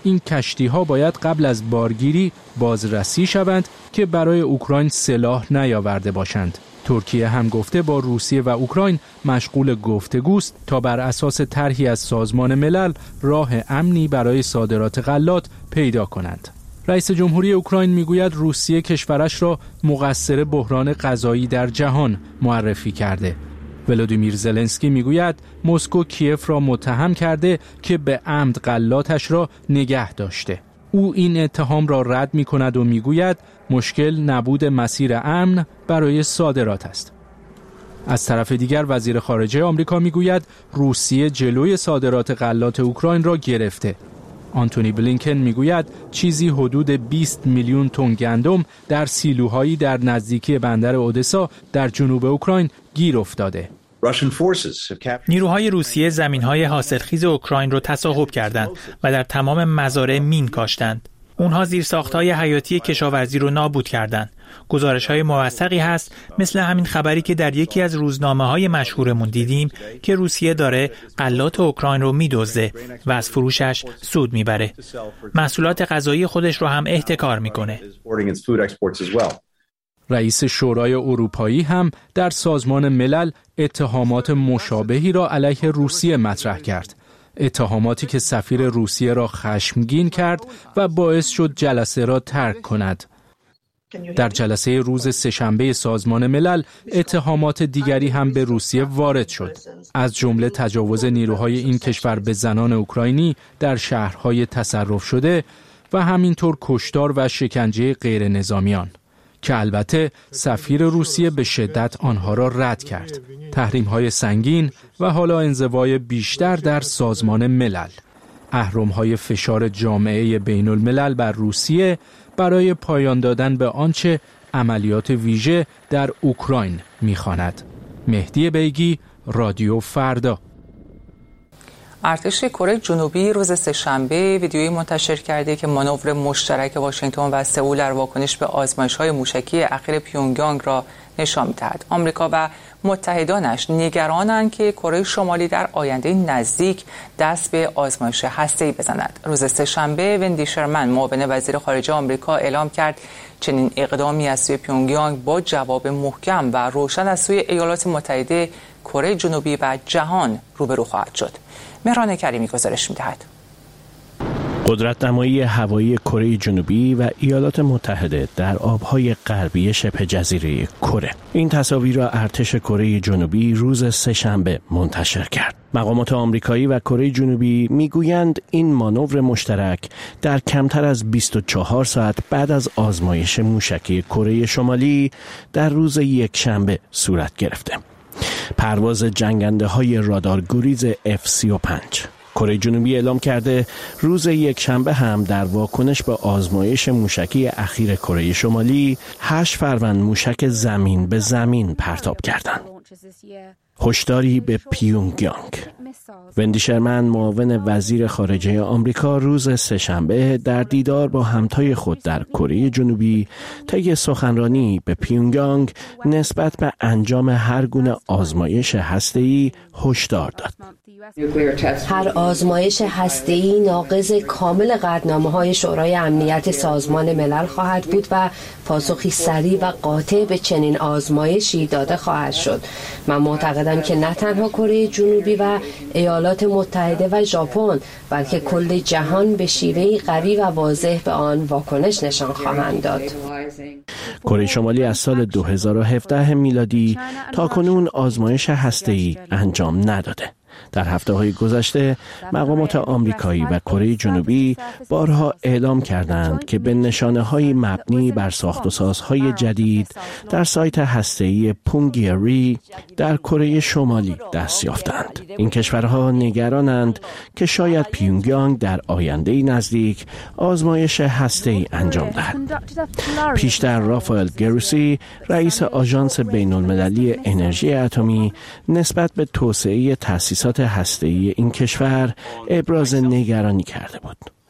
این کشتی‌ها باید قبل از بارگیری بازرسی شوند که برای اوکراین سلاح نیاورده باشند. ترکیه هم گفته با روسیه و اوکراین مشغول گفتگوست تا بر اساس طرحی از سازمان ملل راه امنی برای صادرات غلات پیدا کنند. رئیس جمهوری اوکراین میگوید روسیه کشورش را مقصر بحران غذایی در جهان معرفی کرده. ولودیمیر زلنسکی میگوید مسکو کیف را متهم کرده که به عمد غلاتش را نگه داشته. او این اتهام را رد می‌کند و میگوید مشکل نبود مسیر امن برای صادرات است. از طرف دیگر وزیر خارجه آمریکا میگوید روسیه جلوی صادرات غلات اوکراین را گرفته. آنتونی بلینکن میگوید چیزی حدود 20 میلیون تن گندم در سیلوهایی در نزدیکی بندر اودسا در جنوب اوکراین گیر افتاده. نیروهای روسیه زمین‌های حاصلخیز اوکراین را تصاحب کردند و در تمام مزارع مین کاشتند. اونها زیرساخت‌های حیاتی کشاورزی رو نابود کردند. گزارش‌های موثقی هست مثل همین خبری که در یکی از روزنامه‌های مشهورمون دیدیم که روسیه داره غلات اوکراین رو می‌دزده و از فروشش سود میبره. محصولات غذایی خودش رو هم احتکار میکنه. رئیس شورای اروپایی هم در سازمان ملل اتهامات مشابهی را علیه روسیه مطرح کرد. اتهاماتی که سفیر روسیه را خشمگین کرد و باعث شد جلسه را ترک کند. در جلسه روز سه‌شنبه سازمان ملل اتهامات دیگری هم به روسیه وارد شد، از جمله تجاوز نیروهای این کشور به زنان اوکراینی در شهرهای تصرف شده و همینطور کشتار و شکنجه غیر نظامیان که البته سفیر روسیه به شدت آنها را رد کرد. تحریم‌های سنگین و حالا انزوای بیشتر در سازمان ملل، اهرم‌های فشار جامعه بین الملل بر روسیه برای پایان دادن به آنچه عملیات ویژه در اوکراین می‌خواند. مهدی بیگی، رادیو فردا. ارتش کره جنوبی روز سه‌شنبه ویدیویی منتشر کرده که مانور مشترک واشنگتن و سئول در واکنش به آزمایش‌های موشکی اخیر پیونگیانگ را نشان می‌دهد. آمریکا و متحدانش نگرانند که کره شمالی در آینده نزدیک دست به آزمایش هسته‌ای بزند. روز سه‌شنبه وندی شرمن معاون وزیر خارجه آمریکا اعلام کرد چنین اقدامی از سوی پیونگیانگ با جواب محکم و روشن از سوی ایالات متحده، کره جنوبی و جهان روبرو خواهد شد. مهران کریمی گزارش می‌دهد. قدرت‌نمایی هوایی کره جنوبی و ایالات متحده در آب‌های غربی شبه جزیره کره. این تصاویر را ارتش کره جنوبی روز سه‌شنبه منتشر کرد. مقامات آمریکایی و کره جنوبی میگویند این مانور مشترک در کمتر از 24 ساعت بعد از آزمایش موشکی کره شمالی در روز یکشنبه صورت گرفته. پرواز جنگنده‌های رادارگریز F-35. کره جنوبی اعلام کرده روز یکشنبه هم در واکنش به آزمایش موشکی اخیر کره شمالی 8 فروند موشک زمین به زمین پرتاب کردند. هشداری به پیونگیانگ. وندی شرمن معاون وزیر خارجه آمریکا روز سه‌شنبه در دیدار با همتای خود در کره جنوبی طی سخنرانی به پیونگیانگ نسبت به انجام هر گونه آزمایش هسته‌ای هشدار داد. هر آزمایش هسته‌ای ناقض کامل قطعنامه‌های شورای امنیت سازمان ملل خواهد بود و پاسخی سریع و قاطع به چنین آزمایشی داده خواهد شد. من معتقدم که نه تنها کره جنوبی و ایالات متحده و ژاپن بلکه کل جهان به شیوهی قوی و واضح به آن واکنش نشان خواهند داد. کره شمالی از سال 2017 میلادی تا کنون آزمایش هسته‌ای انجام نداده. در هفته‌های گذشته مقامات آمریکایی و کره جنوبی بارها اعلام کردند که به نشانه‌های مبنی بر ساخت‌وسازهای جدید در سایت هسته‌ای پونگیری در کره شمالی دست یافتند. این کشورها نگرانند که شاید پیونگیانگ در آینده نزدیک آزمایش هسته‌ای انجام دهد. پیشتر رافائل گروسی رئیس آژانس بین‌المللی انرژی اتمی نسبت به توسعه تأسیسات هسته‌ای این کشور ابراز نگرانی کرده بود.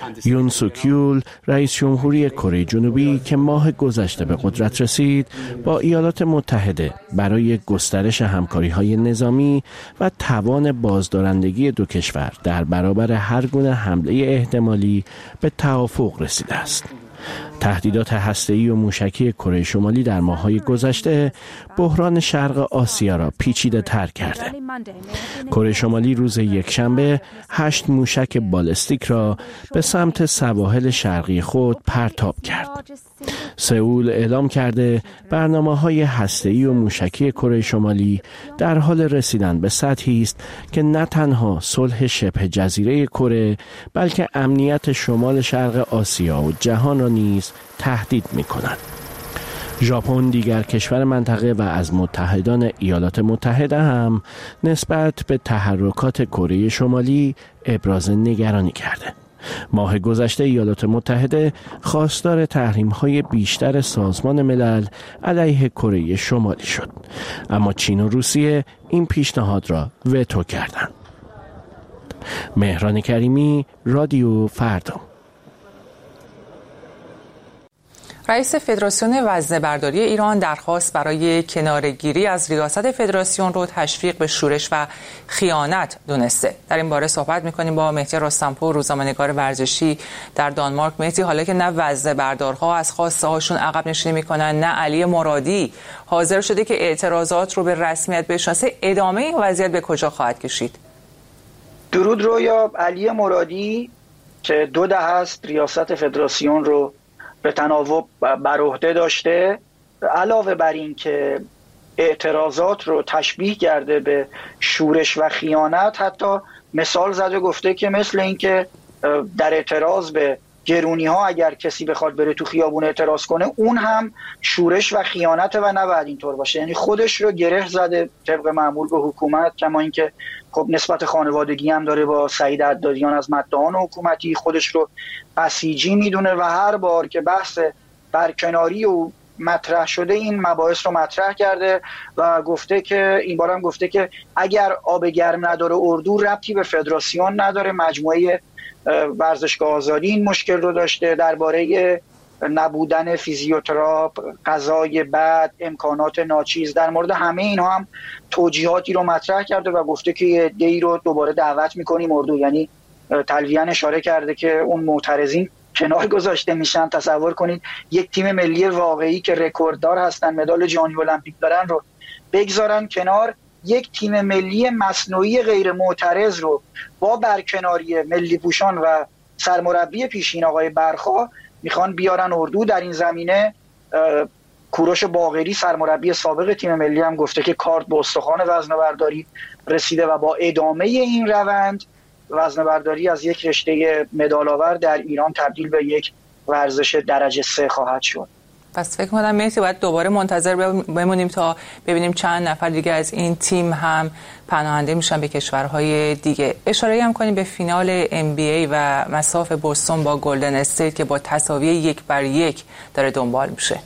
یون سوک یول رئیس جمهوری کره جنوبی که ماه گذشته به قدرت رسید با ایالات متحده برای گسترش همکاری‌های نظامی و توان بازدارندگی دو کشور در برابر هر گونه حمله احتمالی به توافق رسیده است. تهدیدات هسته‌ای و موشکی کره شمالی در ماه‌های گذشته بحران شرق آسیا را پیچیده تر کرده. کره شمالی روز یکشنبه 8 موشک بالستیک را به سمت سواحل شرقی خود پرتاب کرد. سئول اعلام کرده برنامه‌های هسته‌ای و موشکی کره شمالی در حال رسیدن به سطحی است که نه تنها صلح شبه جزیره کره بلکه امنیت شمال شرق آسیا و جهان را نیز تهدید می‌کند. ژاپن دیگر کشور منطقه و از متحدان ایالات متحده هم نسبت به تحرکات کره شمالی ابراز نگرانی کرده. ماه گذشته ایالات متحده خواستار تحریم‌های بیشتر سازمان ملل علیه کره شمالی شد، اما چین و روسیه این پیشنهاد را وتو کردند. مهران کریمی، رادیو فردا. رئیس فدراسیون وزنه‌برداری ایران درخواست برای کناره‌گیری از ریاست فدراسیون رو تشویق به شورش و خیانت دونسته. در این باره صحبت می‌کنیم با مهدی رستمپور، روزنامه‌نگار ورزشی در دانمارک. مهدی، حالا که نه وزنه‌بردارها از خواسته هاشون عقب نشینی می‌کنن، نه علی مرادی حاضر شده که اعتراضات رو به رسمیت بشناسه، ادامه این وضعیت به کجا خواهد کشید؟ درود رویا. علی مرادی که 2 دهه است ریاست فدراسیون رو به تناوب بر عهده داشته، علاوه بر این که اعتراضات رو تشبیه کرده به شورش و خیانت، حتی مثال زده گفته که مثل این که در اعتراض به گرونی ها اگر کسی بخواد بره تو خیابون اعتراض کنه اون هم شورش و خیانت و نباید اینطور باشه. یعنی خودش رو گره زده طبق معمول به حکومت، کما اینکه خب نسبت خانوادگی هم داره با سعید عدادیان از مداحان حکومتی، خودش رو بسیجی میدونه و هر بار که بحث برکناری و مطرح شده این مباحث رو مطرح کرده و گفته که این بارم گفته که اگر آب گرم نداره اردو ربطی به فدراسیون نداره. مجموعه ورزشگاه آزادی این مشکل رو داشته، درباره نبودن فیزیوتراپ، غذای بد، امکانات ناچیز، در مورد همه اینها هم توجیهاتی رو مطرح کرده و گفته که یه عده‌ای رو دوباره دعوت می‌کنیم اردو. یعنی تلویحاً اشاره کرده که اون معترضین کنار گذاشته میشن. تصور کنید یک تیم ملی واقعی که رکورددار هستن، مدال جهانی المپیک دارن رو بگذارن کنار، یک تیم ملی مصنوعی غیر معترض رو با برکناری ملی پوشان و سرمربی پیشین آقای برخا میخوان بیارن اردو. در این زمینه کوروش باقری سرمربی سابق تیم ملی هم گفته که کارت به استخوان وزنه‌برداری رسیده و با ادامه این روند وزنه‌برداری از یک رشته مدال‌آور در ایران تبدیل به یک ورزش درجه 3 خواهد شد. پس فکر کنم مهدی باید دوباره منتظر بمونیم تا ببینیم چند نفر دیگه از این تیم هم پناهنده میشن به کشورهای دیگه. اشاره هم کنیم به فینال NBA و مساف بوستون با گلدن استیت که با تساوی 1-1 داره دنبال میشه.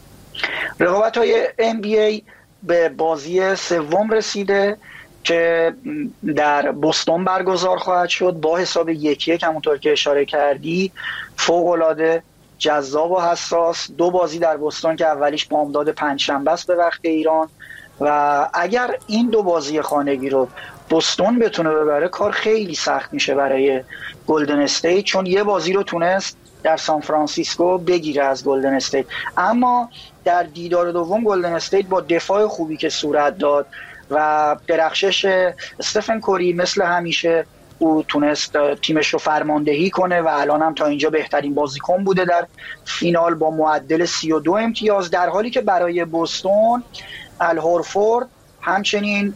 رقابت‌های NBA به بازی سوم رسیده که در بوستون برگزار خواهد شد با حساب 1-1. همونطور که اشاره کردی فوق‌العاده جذاب و حساس. 2 بازی در بوستون که اولیش بامداد پنجشنبه است به وقت ایران و اگر این 2 بازی خانگی رو بوستون بتونه ببره کار خیلی سخت میشه برای گلدن استیت، چون یه بازی رو تونست در سان فرانسیسکو بگیره از گلدن استیت. اما در دیدار دوم گلدن استیت با دفاع خوبی که صورت داد و درخشش استفن کوری مثل همیشه او تونست تیمش رو فرماندهی کنه و الان هم تا اینجا بهترین بازیکن بوده در فینال با معدل 32 امتیاز، در حالی که برای بوستون الهورفورد همچنین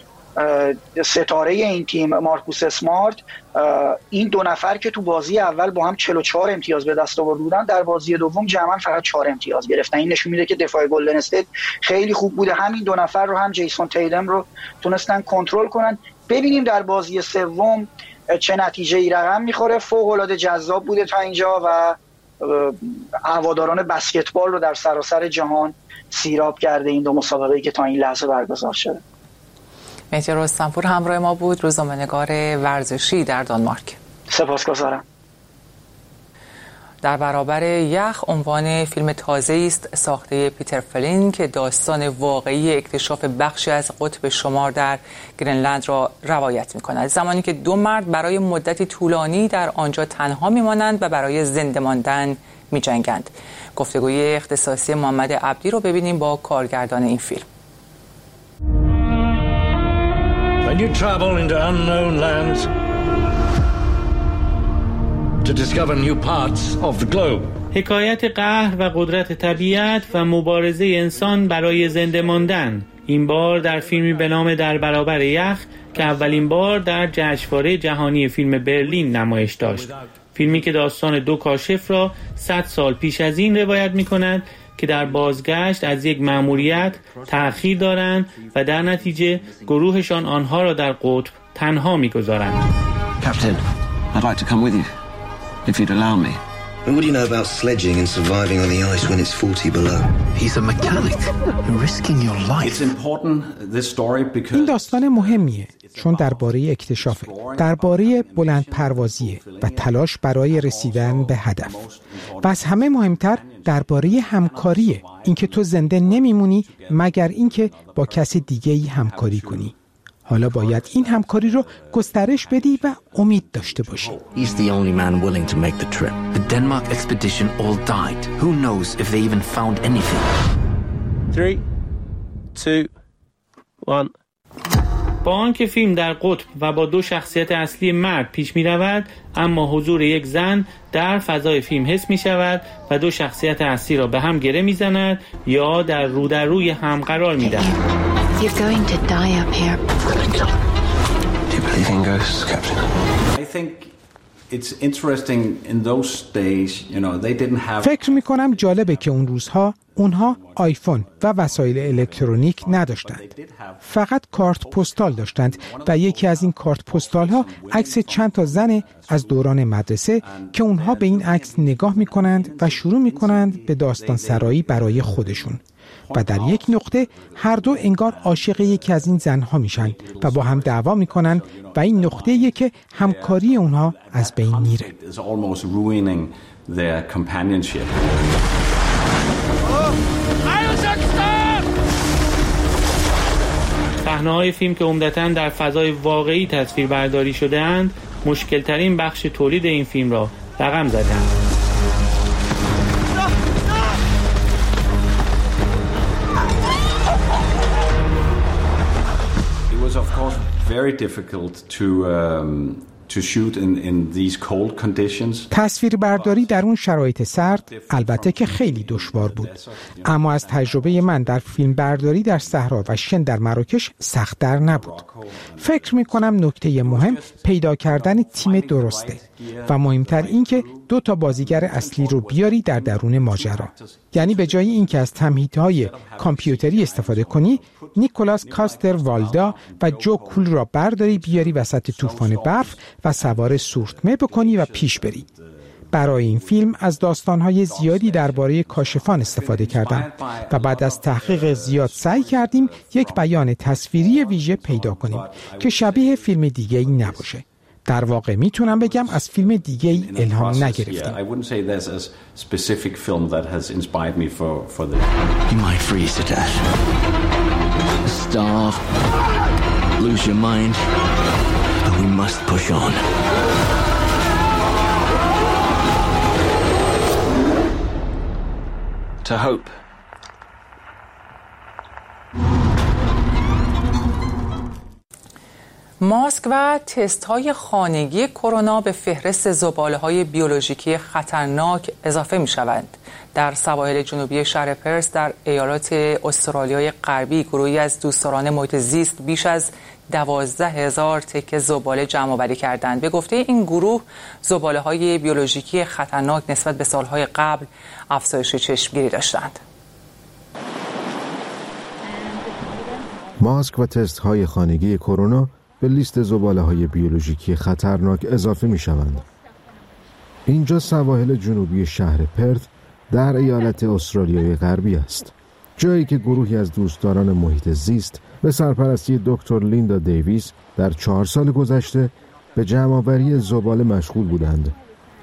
ستاره این تیم مارکوس اسمارت، این 2 نفر که تو بازی اول با هم 44 امتیاز به دست آوردن در بازی دوم جمعاً فقط 4 امتیاز گرفتن. این نشون میده که دفاع گلدن استیت خیلی خوب بوده. همین 2 نفر رو هم جیسون تیدم رو تونستن کنترل کنن. ببینیم در بازی سوم چه نتیجه‌ای رقم میخوره. فوق‌العاده جذاب بوده تا اینجا و هواداران بسکتبال رو در سراسر جهان سیراب کرده این 2 مسابقه‌ای که تا این لحظه برگزار شده. مهدی رستمپور همراه ما بود، روزنامه‌نگار ورزشی در دانمارک. سپاسگزارم. در برابر یخ عنوان فیلم تازه‌ای است ساخته پیتر فلین که داستان واقعی اکتشاف بخشی از قطب شمال در گرینلند را روایت می‌کند. زمانی که دو مرد برای مدتی طولانی در آنجا تنها می‌مانند و برای زنده ماندن می‌جنگند. گفتگوی اختصاصی محمد عبدی رو ببینیم با کارگردان این فیلم. When you travel into unknown lands to discover new parts of the globe. حکایت قهر و قدرت طبیعت و مبارزه انسان برای زنده ماندن. این بار در فیلمی به نام در برابر یخ که اولین بار در جشنواره جهانی فیلم برلین نمایش داشت. فیلمی که داستان دو کاشف را 100 سال پیش از این روایت می‌کند که در بازگشت از یک مأموریت تأخیر دارند و در نتیجه گروهشان آنها را در قطب تنها می‌گذارند. Captain, I'd like to come with you if you'd allow me. What do you know about sledging and surviving on the ice when it's 40 below? He's a mechanic. You're risking your life. It's important this story because این داستان مهمیه چون درباره اکتشافه، درباره بلند پروازیه و تلاش برای رسیدن به هدف. و از همه مهمتر درباره همکاریه، اینکه تو زنده نمیمونی مگر اینکه با کسی دیگه‌ای همکاری کنی. حالا باید این همکاری رو گسترش بدی و امید داشته باشی. He's the only man willing to make the trip. The Denmark expedition all died. Who knows if they even found anything? 3 2 1 با آنکه فیلم در قطب و با دو شخصیت اصلی مرد پیش می رود، اما حضور یک زن در فضای فیلم حس می شود و دو شخصیت اصلی را به هم گره می زند یا در روی هم قرار می دهد. You're going to die up here. Do you believe in ghosts, Captain? I think it's interesting in those days, you know, they didn't have. فکر می‌کنم جالبه که اون روزها اونها آیفون و وسایل الکترونیک نداشتند. فقط کارت پستال داشتند و یکی از این کارت پستال‌ها عکس چند تا زن از دوران مدرسه که اونها به این عکس نگاه می‌کنند و شروع می‌کنند به داستان سرایی برای خودشون. و در یک نقطه هر دو انگار عاشق یکی از این زنها میشن و با هم دعوا میکنن و این نقطه‌ایه که همکاری اونها از بین میره. صحنه‌های فیلم که عمدتاً در فضای واقعی تصویر برداری شده اند، مشکل ترین بخش تولید این فیلم را رقم زدند. Of course, very difficult to shoot in these cold conditions. تصویر برداری در اون شرایط سرد البته که خیلی دشوار بود، اما از تجربه من در فیلم برداری در صحرا و شن در مراکش سخت‌تر نبود. فکر می‌کنم نکته مهم پیدا کردن تیم درسته و مهمتر این که 2 تا بازیگر اصلی رو بیاری در درون ماجرا. یعنی به جای اینکه از تمهیدهای کامپیوتری استفاده کنی، نیکولاس کاستر والدا و جو کول را برداری بیاری وسط طوفان برف و سوار سورتمه بکنی و پیش بری. برای این فیلم از داستان‌های زیادی درباره کاشفان استفاده کردم و بعد از تحقیق زیاد سعی کردیم یک بیان تصویری ویژه پیدا کنیم که شبیه فیلم دیگه‌ای نباشه. در واقع میتونم بگم از فیلم دیگه‌ای الهام نگرفتیم. You might freeze to death. Starve. Lose your mind. But we must push on. To hope. ماسک و تست‌های خانگی کرونا به فهرست زباله‌های بیولوژیکی خطرناک اضافه می‌شوند. در سواحل جنوبی شهر پرس در ایالات استرالیای غربی گروهی از دوستداران محیط زیست بیش از 12,000 تکه زباله جمع‌آوری کردند. به گفته این گروه زباله‌های بیولوژیکی خطرناک نسبت به سال‌های قبل افزایش چشمگیری داشتند. ماسک و تست‌های خانگی کرونا به لیست زباله‌های بیولوژیکی خطرناک اضافه می‌شوند. اینجا سواحل جنوبی شهر پرت در ایالت استرالیای غربی است. جایی که گروهی از دوستداران محیط زیست به سرپرستی دکتر لیندا دیویس در 4 سال گذشته به جمع‌آوری زباله مشغول بودند.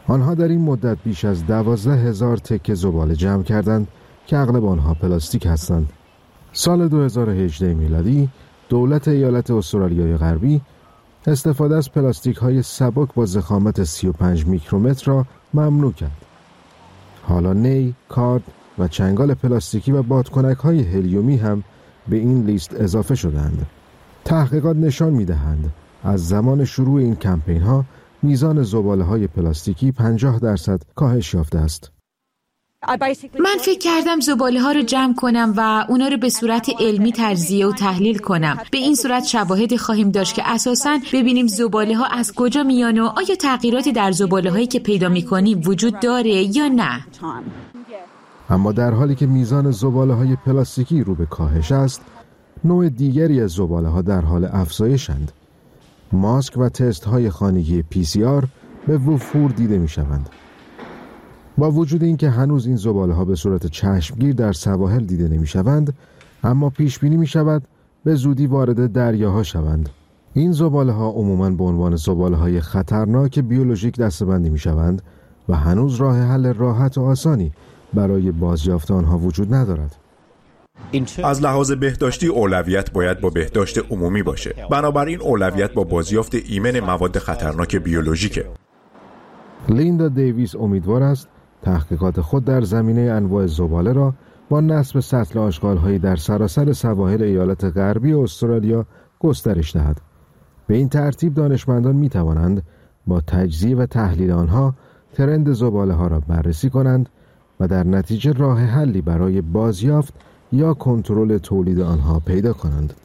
آنها در این مدت بیش از 12,000 تکه زباله جمع کردند که اغلب آنها پلاستیک هستند. سال 2018 میلادی دولت ایالت استرالیای غربی استفاده از پلاستیک‌های سبک با ضخامت 35 میکرومتر را ممنوع کرد. حالا نی، کارد و چنگال پلاستیکی و بادکنک‌های هلیومی هم به این لیست اضافه شدند. تحقیقات نشان می‌دهند از زمان شروع این کمپین‌ها میزان زباله‌های پلاستیکی 50% کاهش یافته است. من فکر کردم زباله ها رو جمع کنم و اونا رو به صورت علمی تجزیه و تحلیل کنم. به این صورت شواهدی خواهیم داشت که اساساً ببینیم زباله ها از کجا میان و آیا تغییراتی در زباله هایی که پیدا میکنیم وجود داره یا نه. اما در حالی که میزان زباله های پلاستیکی رو به کاهش است، نوع دیگری از زباله ها در حال افزایشند. ماسک و تست های خانگی PCR به وفور دیده می شوند. با وجود اینکه هنوز این زباله ها به صورت چشمگیر در سواحل دیده نمی شوند، اما پیش بینی می شود به زودی وارد دریاها شوند. این زباله ها عموماً به عنوان زباله های خطرناک بیولوژیک دسته‌بندی می شوند و هنوز راه حل راحت و آسانی برای بازیافت آنها وجود ندارد. از لحاظ بهداشتی اولویت باید با بهداشت عمومی باشه. بنابراین اولویت با بازیافت ایمن مواد خطرناک بیولوژیکه. لیندا دیویس امیدوار است تحقیقات خود در زمینه انواع زباله را با نصب سطل آشغال‌هایی در سراسر سواحل ایالت غربی استرالیا گسترش دهد. به این ترتیب دانشمندان می توانند با تجزیه و تحلیل آنها ترند زباله‌ها را بررسی کنند و در نتیجه راه حلی برای بازیافت یا کنترل تولید آنها پیدا کنند.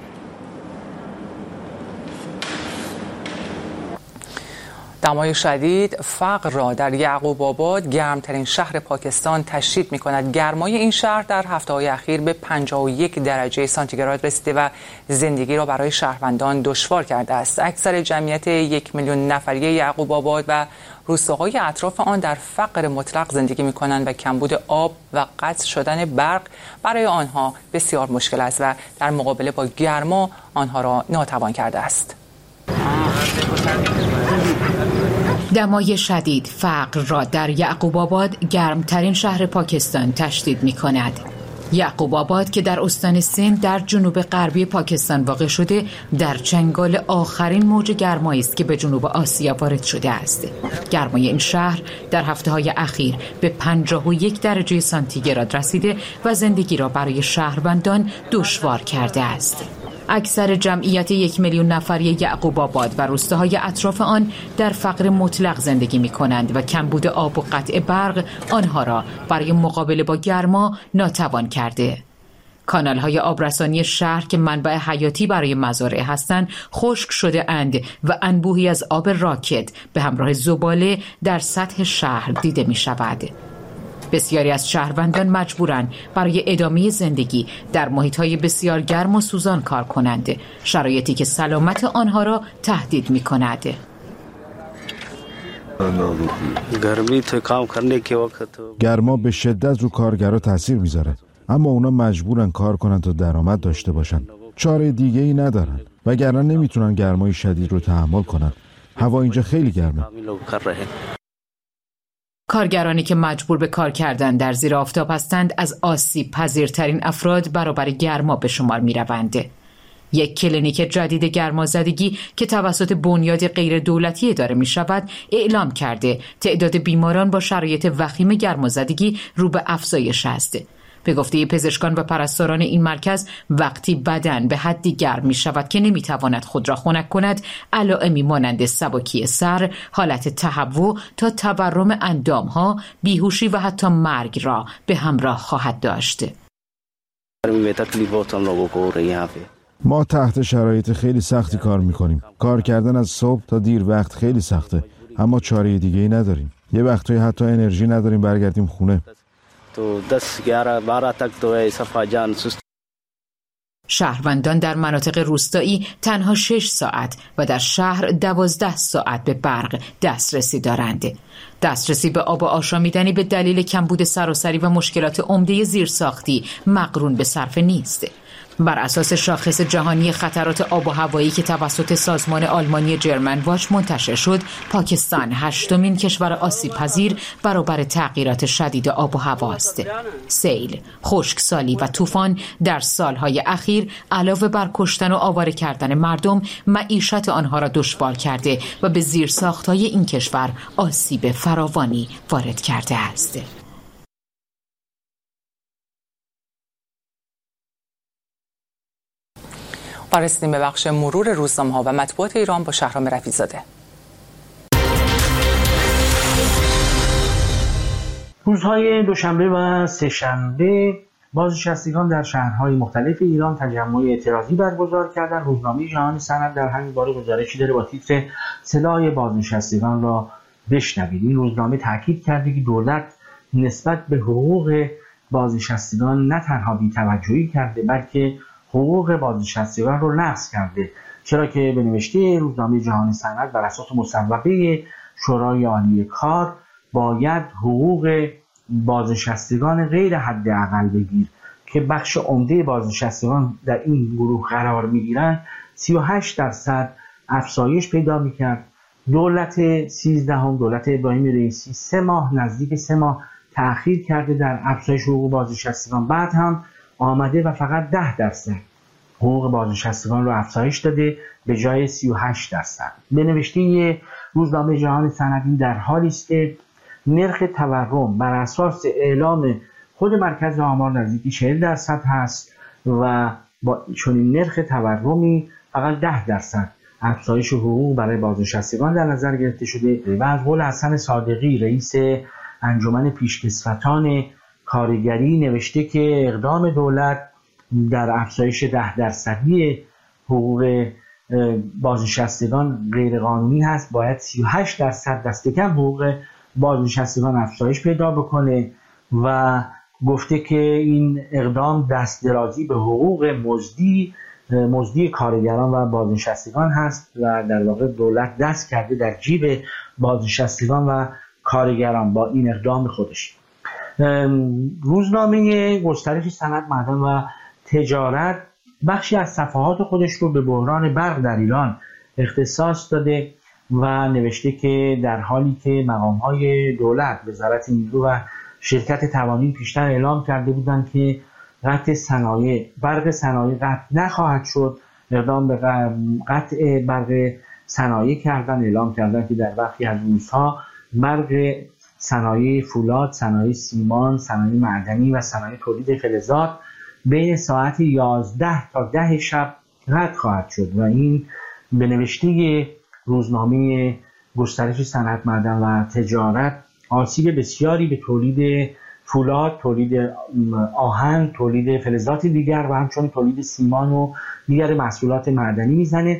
دمای شدید فقر را در یعقوب آباد گرمترین شهر پاکستان تشدید می کند. گرمای این شهر در هفته‌های اخیر به 51 درجه سانتیگراد رسیده و زندگی را برای شهروندان دشوار کرده است. اکثر جمعیت 1 میلیون نفری یعقوب آباد و روستاهای اطراف آن در فقر مطلق زندگی می کنند و کمبود آب و قطع شدن برق برای آنها بسیار مشکل است و در مقابله با گرما آنها را ناتوان کرده است. دمای شدید فقر را در یعقوب آباد گرمترین شهر پاکستان تشدید می کند. یعقوب آباد که در استان سند در جنوب غربی پاکستان واقع شده در چنگال آخرین موج گرمایی است که به جنوب آسیا وارد شده است. گرمای این شهر در هفته‌های اخیر به 51 درجه سانتیگراد رسیده و زندگی را برای شهروندان دشوار کرده است. اکثر جمعیت 1 میلیون نفری یعقوب آباد و روستاهای اطراف آن در فقر مطلق زندگی می کنند و کمبود آب و قطع برق آنها را برای مقابله با گرما ناتوان کرده. کانال‌های آبرسانی شهر که منبع حیاتی برای مزارع هستند خشک شده اند و انبوهی از آب راکت به همراه زباله در سطح شهر دیده می شود. بسیاری از شهروندان مجبورند برای ادامه زندگی در محیط‌های بسیار گرم و سوزان کار کنند، شرایطی که سلامت آنها را تهدید می‌کند. گرما به شدت رو کارگرها تاثیر میذاره، اما اونا مجبورن کار کنن تا درآمد داشته باشن. چاره دیگه‌ای ندارن، وگرنه نمیتونن گرمای شدید رو تحمل کنن. هوا اینجا خیلی گرمه. کارگرانی که مجبور به کار کردن در زیر آفتاب هستند از آسیب پذیرترین افراد برابر گرما به شمار می روند. یک کلینیک جدید گرمازدگی که توسط بنیاد غیر دولتی اداره می شود اعلام کرده تعداد بیماران با شرایط وخیم گرمازدگی رو به افزایش است. به گفته پزشکان و پرستاران این مرکز وقتی بدن به حدی گرم می شود که نمی تواند خود را خنک کند، علائمی مانند سبکی سر، حالت تهوع تا تورم اندامها، بیهوشی و حتی مرگ را به همراه خواهد داشت. ما تحت شرایط خیلی سختی کار میکنیم. کار کردن از صبح تا دیر وقت خیلی سخته، اما چاره دیگه‌ای نداریم. یه وقتایی حتی انرژی نداریم برگردیم خونه. شهروندان در مناطق روستایی تنها 6 ساعت و در شهر 12 ساعت به برق دسترسی دارند. دسترسی به آب و آشامیدنی به دلیل کمبود سراسری و مشکلات عمده زیرساختی مقرون به صرفه نیست. بر اساس شاخص جهانی خطرات آب و هوایی که توسط سازمان آلمانی جرمن واچ منتشر شد، پاکستان 8مین کشور آسیب پذیر برابر تغییرات شدید آب و هوا است. سیل، خشکسالی و طوفان در سالهای اخیر علاوه بر کشتن و آواره کردن مردم، معیشت آنها را دشوار کرده و به زیرساخت‌های این کشور آسیب فراوانی وارد کرده است. رسیدیم به بخش مرور روزنامه‌ها و مطبوعات ایران با شهرام رفیع‌زاده. روزهای دوشنبه و سه‌شنبه بازنشستگان در شهرهای مختلف ایران تجمع اعتراضی برگزار کردند. روزنامه جهانی سند در همین باره گزارشی داره با تیتر صدای بازنشستگان را بشنوید. این روزنامه تاکید کرده که دولت نسبت به حقوق بازنشستگان نه تنها بی‌توجهی کرده بلکه حقوق بازنشستگان رو نقض کرده، چرا که به نوشته روزنامه جهانی سند بر اساس مصوبه شورای عالی کار باید حقوق بازنشستگان غیر حداقل بگیر که بخش عمده بازنشستگان در این گروه قرار می‌گیرند 38% افزایش پیدا می‌کرد. دولت 13 دولت ابراهیم رئیسی 3 ماه نزدیک 3 ماه تأخیر کرده در افزایش حقوق بازنشستگان، بعد هم آمده و فقط 10% حقوق بازنشستگان رو افزایش داده به جای 38%. به نوشته روزنامه جهان سند در حالی است که نرخ تورم بر اساس اعلام خود مرکز آمار نزدیک 40% هست و با چنین نرخ تورمی فقط 10% افزایش حقوق برای بازنشستگان در نظر گرفته شده. و از قول حسن صادقی رئیس انجمن پیشکسوتان کارگری نوشته که اقدام دولت در افزایش 10% حقوق بازنشستگان غیرقانونی هست، باید 38% دست کم حقوق بازنشستگان افزایش پیدا بکنه و گفته که این اقدام دست درازی به حقوق مزدی کارگران و بازنشستگان هست و در واقع دولت دست کرده در جیب بازنشستگان و کارگران با این اقدام خودش. روزنامه گسترش صنعت، معدن و تجارت بخشی از صفحات خودش رو به بحران برق در ایران اختصاص داده و نوشته که در حالی که مقام‌های دولت، وزارت نیرو و شرکت توانایی پیشتر اعلام کرده بودند که برق صنایع قطع نخواهد شد، اقدام به قطع برق صنایع کردن، اعلام کردن که در وقتی از روزها برق صنایع فولاد، صنایع سیمان، صنایع معدنی و صنایع تولید فلزات بین ساعت 11 تا 10 شب قطع خواهد شد و این به نوشته روزنامه گسترش صنعت، معدن و تجارت آسیب بسیاری به تولید فولاد، تولید آهن، تولید فلزات دیگر و همچنین تولید سیمان و دیگر محصولات معدنی میزنه.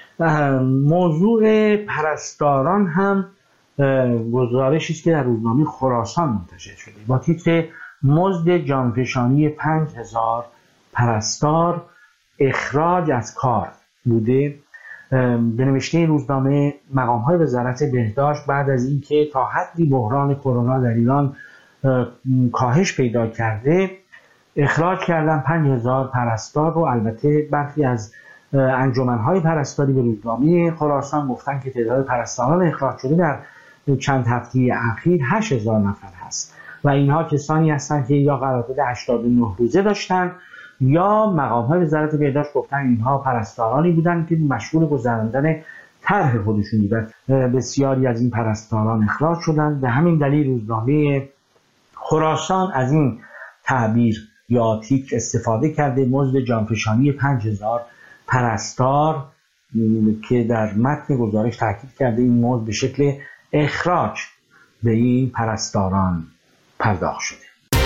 موضوع پرستاران هم گزارشی است که در روزنامه خراسان منتشر شده با تیتر مزد جانفشانی 5000 پرستار اخراج از کار بوده. به نوشته این روزنامه مقام‌های وزارت بهداشت بعد از اینکه تا حدی بحران کرونا در ایران کاهش پیدا کرده اخراج کردن 5000 پرستار رو. البته برخی از انجمن‌های پرستاری به روزنامه خراسان گفتن که تعداد پرستاران اخراج شده در چند هفته اخیر 8000 نفر هست و اینها کسانی هستند که یا قرارداد 89 روزه داشتن یا مقام‌های وزارت بهداشت گفتن اینها پرستارانی بودند که مشغول گذراندن طرح خودشون بودن. بسیاری از این پرستاران اخراج شدند. به همین دلیل روزنامه خراسان از این تعبیر یا تیتر استفاده کرده، مزد جانفشانی 5000 پرستار، که در متن گزارش تاکید کرده این مزد به شکل اخراج به این پرستاران پرداخت شده.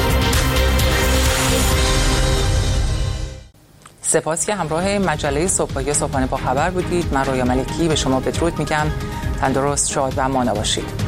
سپاس که همراه مجله صبحگاهی صبحانه با خبر بودید. من رویا ملکی به شما بدرود میگم. تندرست، شاد و مانا باشید.